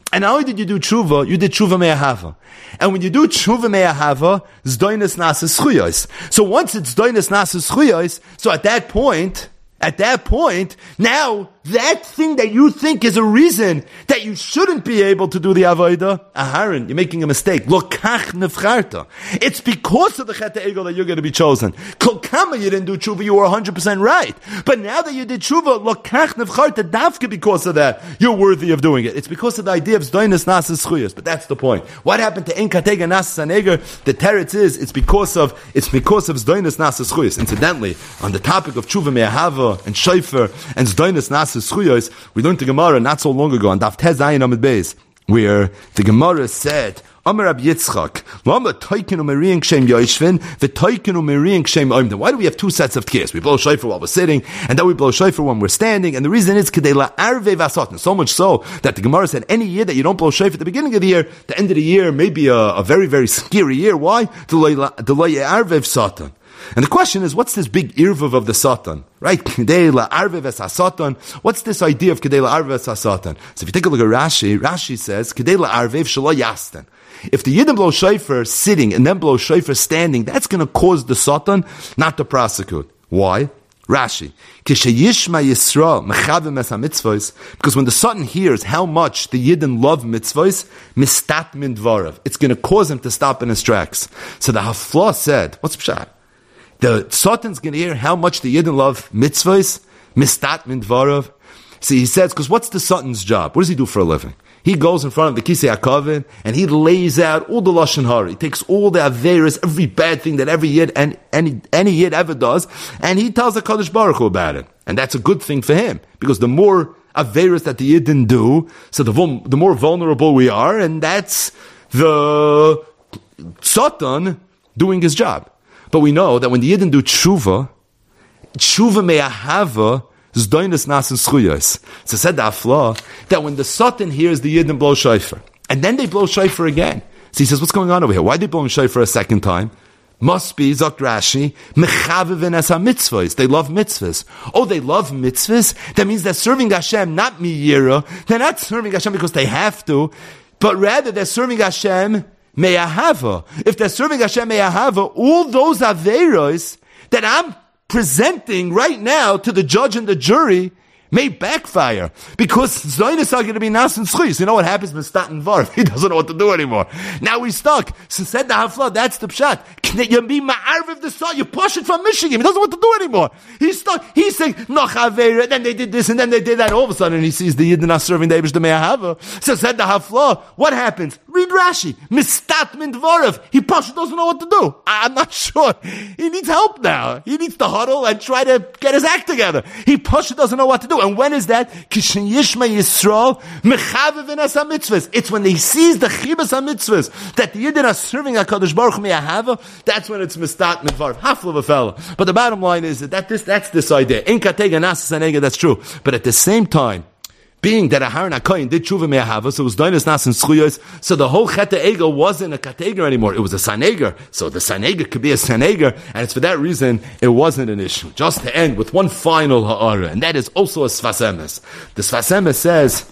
Speaker 1: And not only did you do tshuva, you did tshuva me'ahava. And when you do tshuva me'ahava, zdoinus nasas chuyos. So once it's zdoinus nasas chuyos, so at that point, at that point, now that thing that you think is a reason that you shouldn't be able to do the avodah, Aharon, you're making a mistake. Lokach nefcharta. It's because of the chet egel that you're going to be chosen. Kol kama you didn't do tshuva, you were one hundred percent right. But now that you did tshuva, lokach nefcharta, dafka because of that, you're worthy of doing it. It's because of the idea of zdoinus nasas chuyos. But that's the point. What happened to ein katega nasas aneger? The teretz is, it's because of, it's because of zdoinus nasas chuyos. Incidentally, on the topic of tshuva me'ahava and shofar and zdoinus nasas Schuyos, we learned the Gemara not so long ago on Daf Tez Ayin Amud Beis, where the Gemara said, Amar Rab Yitzchak, Lama Toikenu Meriying Kshem Yoishvin, V'Toikenu Meriying Kshem Oimdim. Why do we have two sets of tkiyas? We blow shofar while we're sitting, and then we blow shofar when we're standing, and the reason is Kedei La'arvei V'Asotn. So much so that the Gemara said any year that you don't blow shofar at the beginning of the year, the end of the year may be a, a very, very scary year. Why? Delay Arvei V'Sotn. And the question is, what's this big irvav of the Satan? Right? Kedei la'arvev es ha-Satan. What's this idea of kedei la'arvev es ha-Satan? So if you take a look at Rashi, Rashi says, kedei la'arvev shelo yasten. If the Yidden blow shofar sitting and then blow shofar standing, that's going to cause the Satan not to prosecute. Why? Rashi. Kishayishma Yisrael mechavim es ha-mitzvos. Because when the Satan hears how much the Yidden love mitzvos, mistat min dvarav. It's going to cause him to stop in his tracks. So the Haflah said, what's pshat? The Satan's going to hear how much the Yidden love mitzvahs, mistat min dvarav. See, he says, because what's the Satan's job? What does he do for a living? He goes in front of the Kisei HaKavod and he lays out all the Lashon Hara. He takes all the Averis, every bad thing that every Yid and any, any Yid ever does, and he tells the Kadosh Baruch Hu about it. And that's a good thing for him, because the more Averis that the Yidden do, so the, the more vulnerable we are, and that's the Satan doing his job. But we know that when the Yidden do tshuva, tshuva me'ahava zdoinus nasas chuyos. So said the Haflah that when the Satan hears the Yidden blow shofar, and then they blow shofar again. So he says, what's going on over here? Why are they blowing shofar a second time? Must be, Zok Rashi, mechavivin es ha-mitzvahs. They love mitzvahs. Oh, they love mitzvahs? That means they're serving Hashem, not miyira. They're not serving Hashem because they have to, but rather they're serving Hashem me'ahava. If they're serving Hashem me'ahava, all those aveiros that I'm presenting right now to the judge and the jury may backfire, because Zaynis are going to be nas and schus. You know what happens with Staten Varv? He doesn't know what to do anymore. Now he's stuck. So said the Haflah, that's the pshat. You be ma'arviv the saw, you push it from Michigan. He doesn't know what to do anymore. He's stuck. He's saying, no chaveira, and then they did this, and then they did that. All of a sudden he sees the Yidden not serving the Eibush the Me'ahava. So said the Haflah, what happens? Read Rashi. Mistat min dvarav. He push doesn't know what to do. I'm not sure. He needs help now. He needs to huddle and try to get his act together. He push doesn't know what to do. And when is that? Kishin Yishma Yisrael mechavivin es ha-mitzvahs. It's when he sees the chibas ha-mitzvahs that the Yidden are serving HaKadosh Baruch Hu me'ahava. That's when it's mistat midvar. Half of a fellow. But the bottom line is that this, that's this idea. In katega nasas anega, that's true. But at the same time, being that Aharon HaKohen did tshuva me'ahava, so it was doinus nas and schuyos, so the whole chet egel wasn't a kateger anymore. It was a saneger. So the saneger could be a saneger, and it's for that reason it wasn't an issue. Just to end with one final ha'ara, and that is also a Sfas Emes. The Sfas Emes says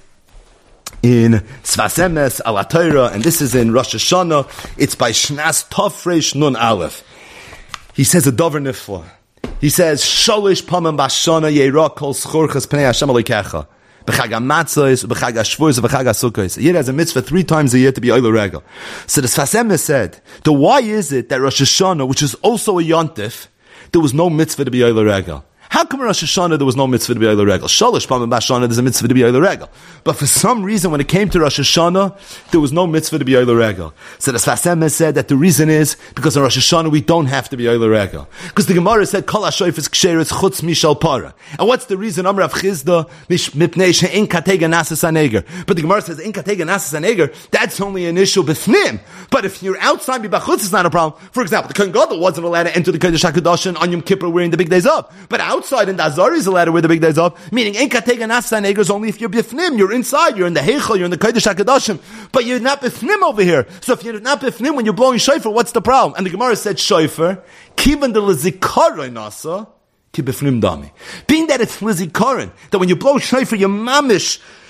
Speaker 1: in Sfas Emes ala Torah, and this is in Rosh Hashanah, it's by Shnas Tafresh Nun Aleph. He says a dover nifla. He says, Sholish pamim bashana yeira kol schorchas pnei Hashem alikecha. B'chag ha-matzos, b'chag ha-shvuos, b'chag ha-sukkos. A Yid has a mitzvah three times a year to be oil regel. So the Sfas Emes said, the why is it that Rosh Hashanah, which is also a yontif, there was no mitzvah to be oil regel? How come in Rosh Hashanah there was no mitzvah to be oil regel? Shalosh pamim b'Hashana there's a mitzvah to be oil regel. But for some reason when it came to Rosh Hashanah, there was no mitzvah to be oil regel. So the Sfas Emes said that the reason is because in Rosh Hashanah we don't have to be oil regel. Because the Gemara said, Kol ha-shoifes ksheretz chutz mishal para. And what's the reason? Amar Rav Chizda, mipnei she'en katega nasas haneger. But the Gemara says, en katega nasas haneger, that's only an issue b'fnim. But if you're outside b'chutz, it's not a problem. For example, the Kohen Gadol wasn't allowed to enter the Kodesh HaKadosh on Yom Kippur wearing the big days up. But outside in the Azari is allowed to wear the big days off, meaning en katega nasas haneger is only if you're b'fnim, you're inside, you're in the Heichel, you're in the Kodesh HaKadoshim, but you're not b'fnim over here. So if you're not b'fnim when you're blowing shofar, what's the problem? And the Gemara said shofar, kiven de lezikaron nasa, ki b'fnim dami. Being that it's lezikaron, that when you blow shofar, you're mamish,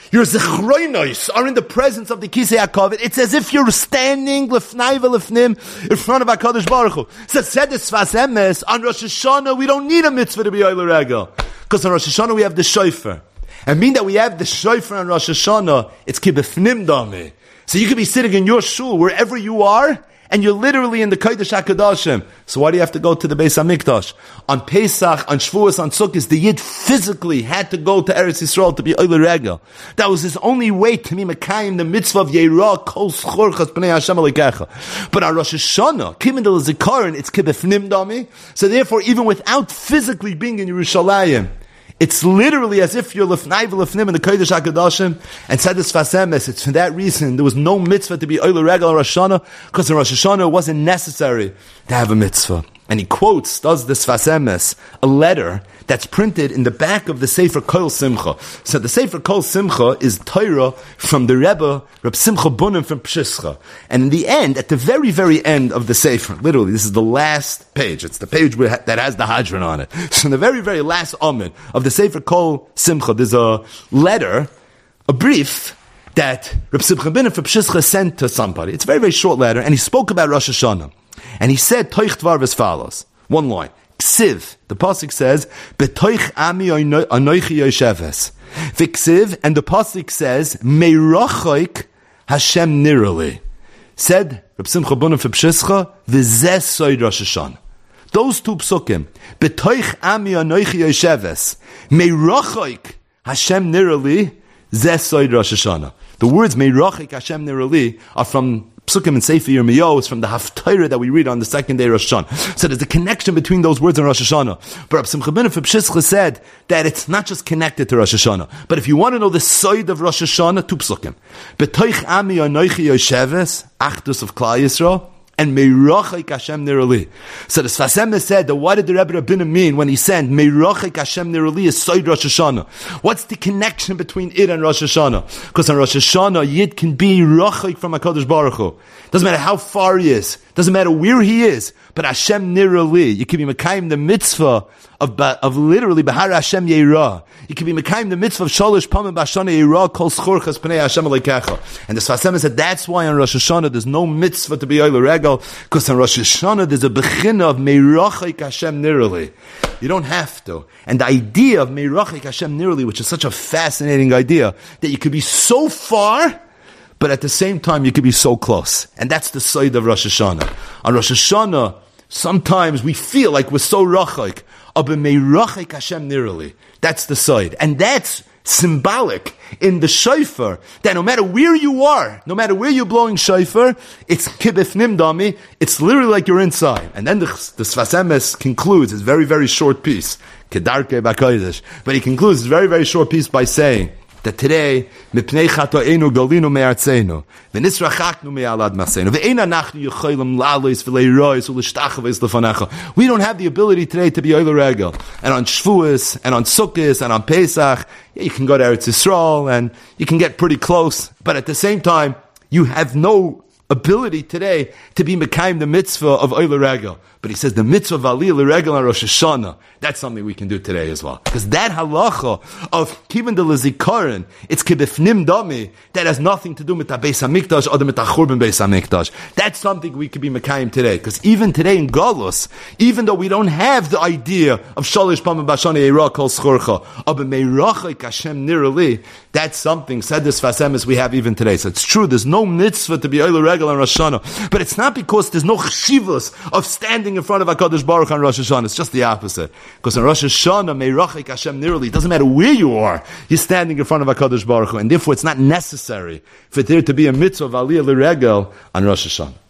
Speaker 1: your zichroinos are in the presence of the Kisei HaKavod, it's as if you're standing lefnai v'lefnim in front of HaKadosh Baruch Hu. So said this Sfas Emes, on Rosh Hashanah we don't need a mitzvah to be Oile Regel. Because on Rosh Hashanah we have the shofar. And being that we have the shofar on Rosh Hashanah, it's kibefnim dami. So you could be sitting in your shul, wherever you are, and you're literally in the Kodesh HaKadoshim. So why do you have to go to the Beis HaMikdash? On Pesach, on Shavuos, on Sukkot, the Yid physically had to go to Eretz Yisrael to be Oile Regel. That was his only way to be Mekayim, the mitzvah of Yeirah, Kol Schor Chas Pnei Hashem Alekecha. But on Rosh Hashanah, Kimin Del Zikaron, it's Kibefnim Dami. So therefore, even without physically being in Yerushalayim, it's literally as if you're lefnai v'lefnim in the Kodesh HaKadoshim, and said this Sfas Emes. It's for that reason there was no mitzvah to be Oile Regel on Rosh Hashanah, because in Rosh Hashanah it wasn't necessary to have a mitzvah. And he quotes, does this Sfas Emes, a letter that's printed in the back of the Sefer Kol Simcha. So the Sefer Kol Simcha is Torah from the Rebbe, Reb Simcha Bunim from Pshischa. And in the end, at the very, very end of the Sefer, literally, this is the last page. It's the page that has the Hadron on it. So in the very, very last Amid of the Sefer Kol Simcha, there's a letter, a brief, that Reb Simcha Bunim from Pshischa sent to somebody. It's a very, very short letter, and he spoke about Rosh Hashanah. And he said, Toich Dvar as follows. One line. Ksiv, the pasuk says, Betoich ami anoichi yosheves. V'ksiv, and the pasuk says, Meirochoik Hashem nirali. Said Reb Simcha Bunim from Pshischa, V'zeh soid Rosh Hashanah. Those two psukim, Betoich ami anoichi yosheves, Meirochoik Hashem nirali, Zeh soid Rosh Hashanah. The words Meirochoik Hashem nirali are from Psukim and Sefer Yirmiyahu, is from the Haftarah that we read on the second day of Rosh Hashanah. So there's a connection between those words in Rosh Hashanah. But Reb Simcha Bunim from Pshischa said that it's not just connected to Rosh Hashanah. But if you want to know the side of Rosh Hashanah, two Psukim. Betoich ami anoichi yosheves, Achdus of Klal Yisrael, and Meirochik Hashem nirali. So the Sfas Emes said that what did the Rebbe Rabbeinu mean when he said Meirochik Hashem nirali is Soid Rosh Hashanah? What's the connection between it and Rosh Hashanah? Because on Rosh Hashanah, Yid can be Rochik from HaKadosh Baruch Hu. Doesn't matter how far he is. Doesn't matter where he is. But Hashem nirali. You can be Mekayim the mitzvah of, of literally Behar Hashem Yeirah. You can be Mekayim the mitzvah of Shalosh Pamim Bashana Yeirah Kol Schor Chas Pnei Hashem Alekecha. And the Sfas Emes said that's why on Rosh Hashanah there's no mitzvah to be Oile Regel, because on Rosh Hashanah there's a bechina of Meirachik Hashem nirali. You don't have to. And the idea of Meirachik Hashem nirali, which is such a fascinating idea, that you could be so far, but at the same time you could be so close. And that's the side of Rosh Hashanah. On Rosh Hashanah, sometimes we feel like we're so rachik. Aber Meirachik Hashem nirali. That's the side. And that's symbolic in the shofar, that no matter where you are, no matter where you're blowing shofar, it's kibefnim dami, it's literally like you're inside. And then the, the Sfas Emes concludes his very, very short piece, Kedarke B'Kodesh, but he concludes his very, very short piece by saying that today, mipnei chatoenu galinu me'artzeinu, v'nisrachaknu me'alad maseinu, v'ein anachnu yecholim la'alois v'leirois u'lishtachavois lefanecha. We don't have the ability today to be Oile Regel. And on Shavuos, and on Sukkot, and on Pesach, yeah, you can go to Eretz Yisrael, and you can get pretty close. But at the same time, you have no ability today to be Mekayim the mitzvah of Oile Regel. But he says the mitzvah of Aliyah L'Regel on Rosh Hashanah, that's something we can do today as well. Because that halacha of Kivan de L'Zikaron, it's Kibefnim Dami, that has nothing to do with the Beis HaMikdash or the Churban Beis HaMikdash. That's something we could be Mekayim today. Because even today in Galus, even though we don't have the idea of Shalish Pam Bashana Yeirah Kol Schorcha, of Meirachik Hashem nirali, that's something, said this Sfas Emes, we have even today. So it's true, there's no mitzvah to be Oile Regel on Rosh Hashanah. But it's not because there's no chshivas of standing in front of HaKadosh Baruch on Rosh Hashanah. It's just the opposite. Because on Rosh Hashanah, Meirachik Hashem nirali, it doesn't matter where you are, you're standing in front of HaKadosh Baruch, and therefore it's not necessary for there to be a mitzvah of Aliyah L'Regel on Rosh Hashanah.